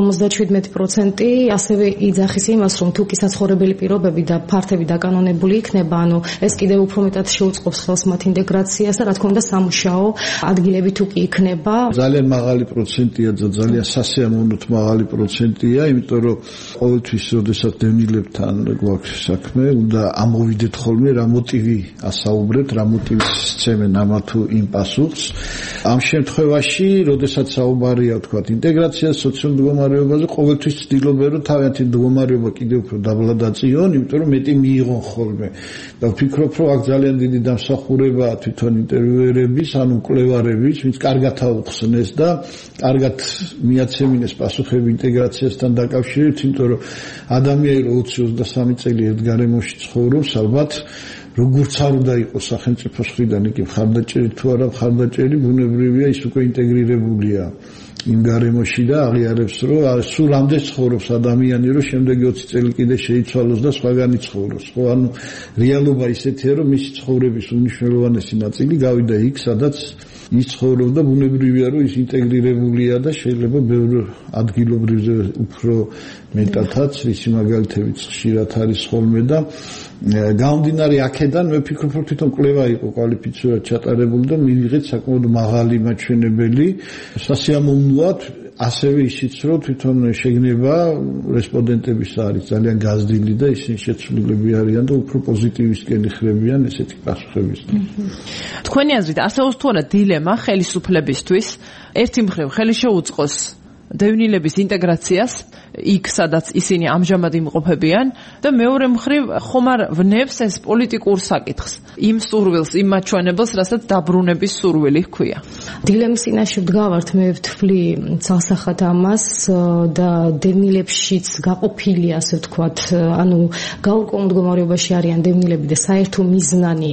57% ასევე იძახის იმას, რომ თუ კი საცხოვრებელი პირობები და ფართები დაკანონებული იქნება, ანუ ეს კიდევ უფრო მეტად შეუწყობს ხელს მათ ინტეგრაციას და რა თქმა უნდა სამუშაო ადგილები თუ კი იქნება. ძალიან მაღალი პროცენტია და ძალიან სასიამოვნოდ მაღალი პროცენტია, იმიტომ რომ ყოველთვის როდესაც დევნილებთან გვაქვს საქმე, უნდა ამოვიდეთ ხოლმე რა მოტივი ასაუბრეთ, რა მოტივი სცემენ ამა თუ იმ პასუხს. ამ შემთხვევაში, როდესაც საუბარია ვთქვათ ინტეგრაციას, სოციალურ მდგომარეობაზე, ყოველთვის ცდილობენ რომ თავიანთი მდგომარეობა კიდევ უფრო დაბლა დაწიონ, იმიტომ რომ მეტი მიიღონ ხოლმე. და ვფიქრობ, რომ აქ ძალიან დიდი დამსახურებაა თვითონ ინტერვიუერების, ანუ მკვლევარების, ვინც კარგად აუხსნეს და კარგად მიაცემინეს პასუხები ინტეგრაციასთან დაკავშირებით, იმიტომ რომ ადამიანი 20-23 წელი ერთ გარემოში ცხოვრობს, ალბათ როგორც არ უნდა იყოს სახელმწიფოს მხრიდან იგი მხარდაჭერი თუ არა მხარდაჭერი, ბუნებრივია ის უკვე ინტეგრირებულია იმ გარემოში და აღიარებს, რომ სულ ამდენ ცხოვრობს ადამიანი, რომ შემდეგი 20 წელი კიდე შეიცვალოს და სხვაგანი ცხოვროს. ხო, ანუ რეალობა ისეთია, რომ მისი ცხოვრების უმნიშვნელოვანესი ნაწილი გავიდა იქ, სადაც ის ცხოვრობდა, ბუნებრივია, რომ ის ინტეგრირებულია და შეიძლება ბევრ ადგილობრივზე უფრო მეტადაც ისი მაგალითებიც ხშირად არის ხოლმე და გამომდინარე აქედან მე ვფიქრობ, რომ თვითონ კვლევა იყო კვალიფიცირებულად ჩატარებული და მივიღეთ საკმაოდ მაღალი მაჩვენებელი. სასიამოვნოა ასევე ისიც, რომ თვითონ შეგნება რესპონდენტების არის ძალიან გაზრდილი და ისინი შეცვლილები არიან და უფრო პოზიტივისკენ იხრებიან ესეთი პასუხებისგან. თქვენი აზრით არსებობს თუ არა დილემა ხელისუფლებისთვის, ერთი მხრივ ხელი შეუწყოს დევნილების ინტეგრაციას იქ, სადაც ისინი ამჟამად იმყოფებიან და მეორე მხრივ ხომ არ ვნებს ეს პოლიტიკურ საკითხს, იმ სურვილს, იმ მაჩვენებელს, რასაც დაბრუნების სურვილი ჰქვია. დილემის წინაშე ვდგავართ, მე ვთვლი ცალსახად ამას და დევნილებშიც გაყოფილი, ასე ვთქვათ, ანუ გაურკვეველ მდგომარეობაში არიან დევნილები და საერთო მიზანი,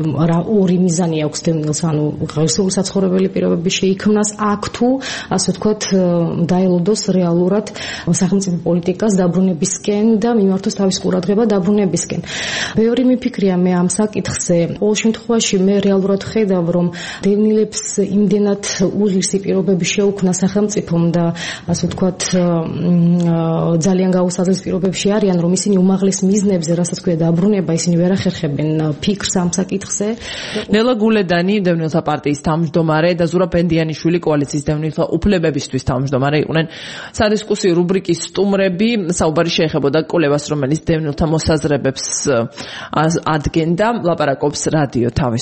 ორი მიზანი აქვს დევნილს, ანუ ღირსეული საცხოვრებელი პირობები შეიქმნას აქ თუ, ასე ვთქვათ, დაელოდოს რეალურად სახელმწიფო პოლიტიკას დაბრუნებისკენ და მიმართოს თავის ყურადღება დაბრუნებისკენ. მეორე მიფიქრია მე ამ საკითხზე, ყოველ შემთხვევაში მე რეალურად ხედავ, რომ დევნილებს იმდენ იმდენად უძლისი პირობები შეუქმნა სახელმწიფომ და ასე ვთქვათ ძალიან გაუსაძლებელ პირობებში არიან, რომ ისინი უმაღლეს მიზნებზე, რასაც ქვია დაბრუნება, ისინი ვერ ახერხებენ ფიქრს ამ საკითხზე. ნელა გულედანი დევნილთა პარტიის თავმჯდომარე და ზურაბ ბენდიანიშვილი კოალიციის დევნილთა უფლებებისთვის თავმჯდომარე იყვნენ. სადისკუსიო რუბრიკის სტუმრები, საუბარი შეეხებოდა კვლევას, რომელიც დევნილთა მოსაზრებებს ადგენდა, ლაპარაკობს რადიო თავისუფლება.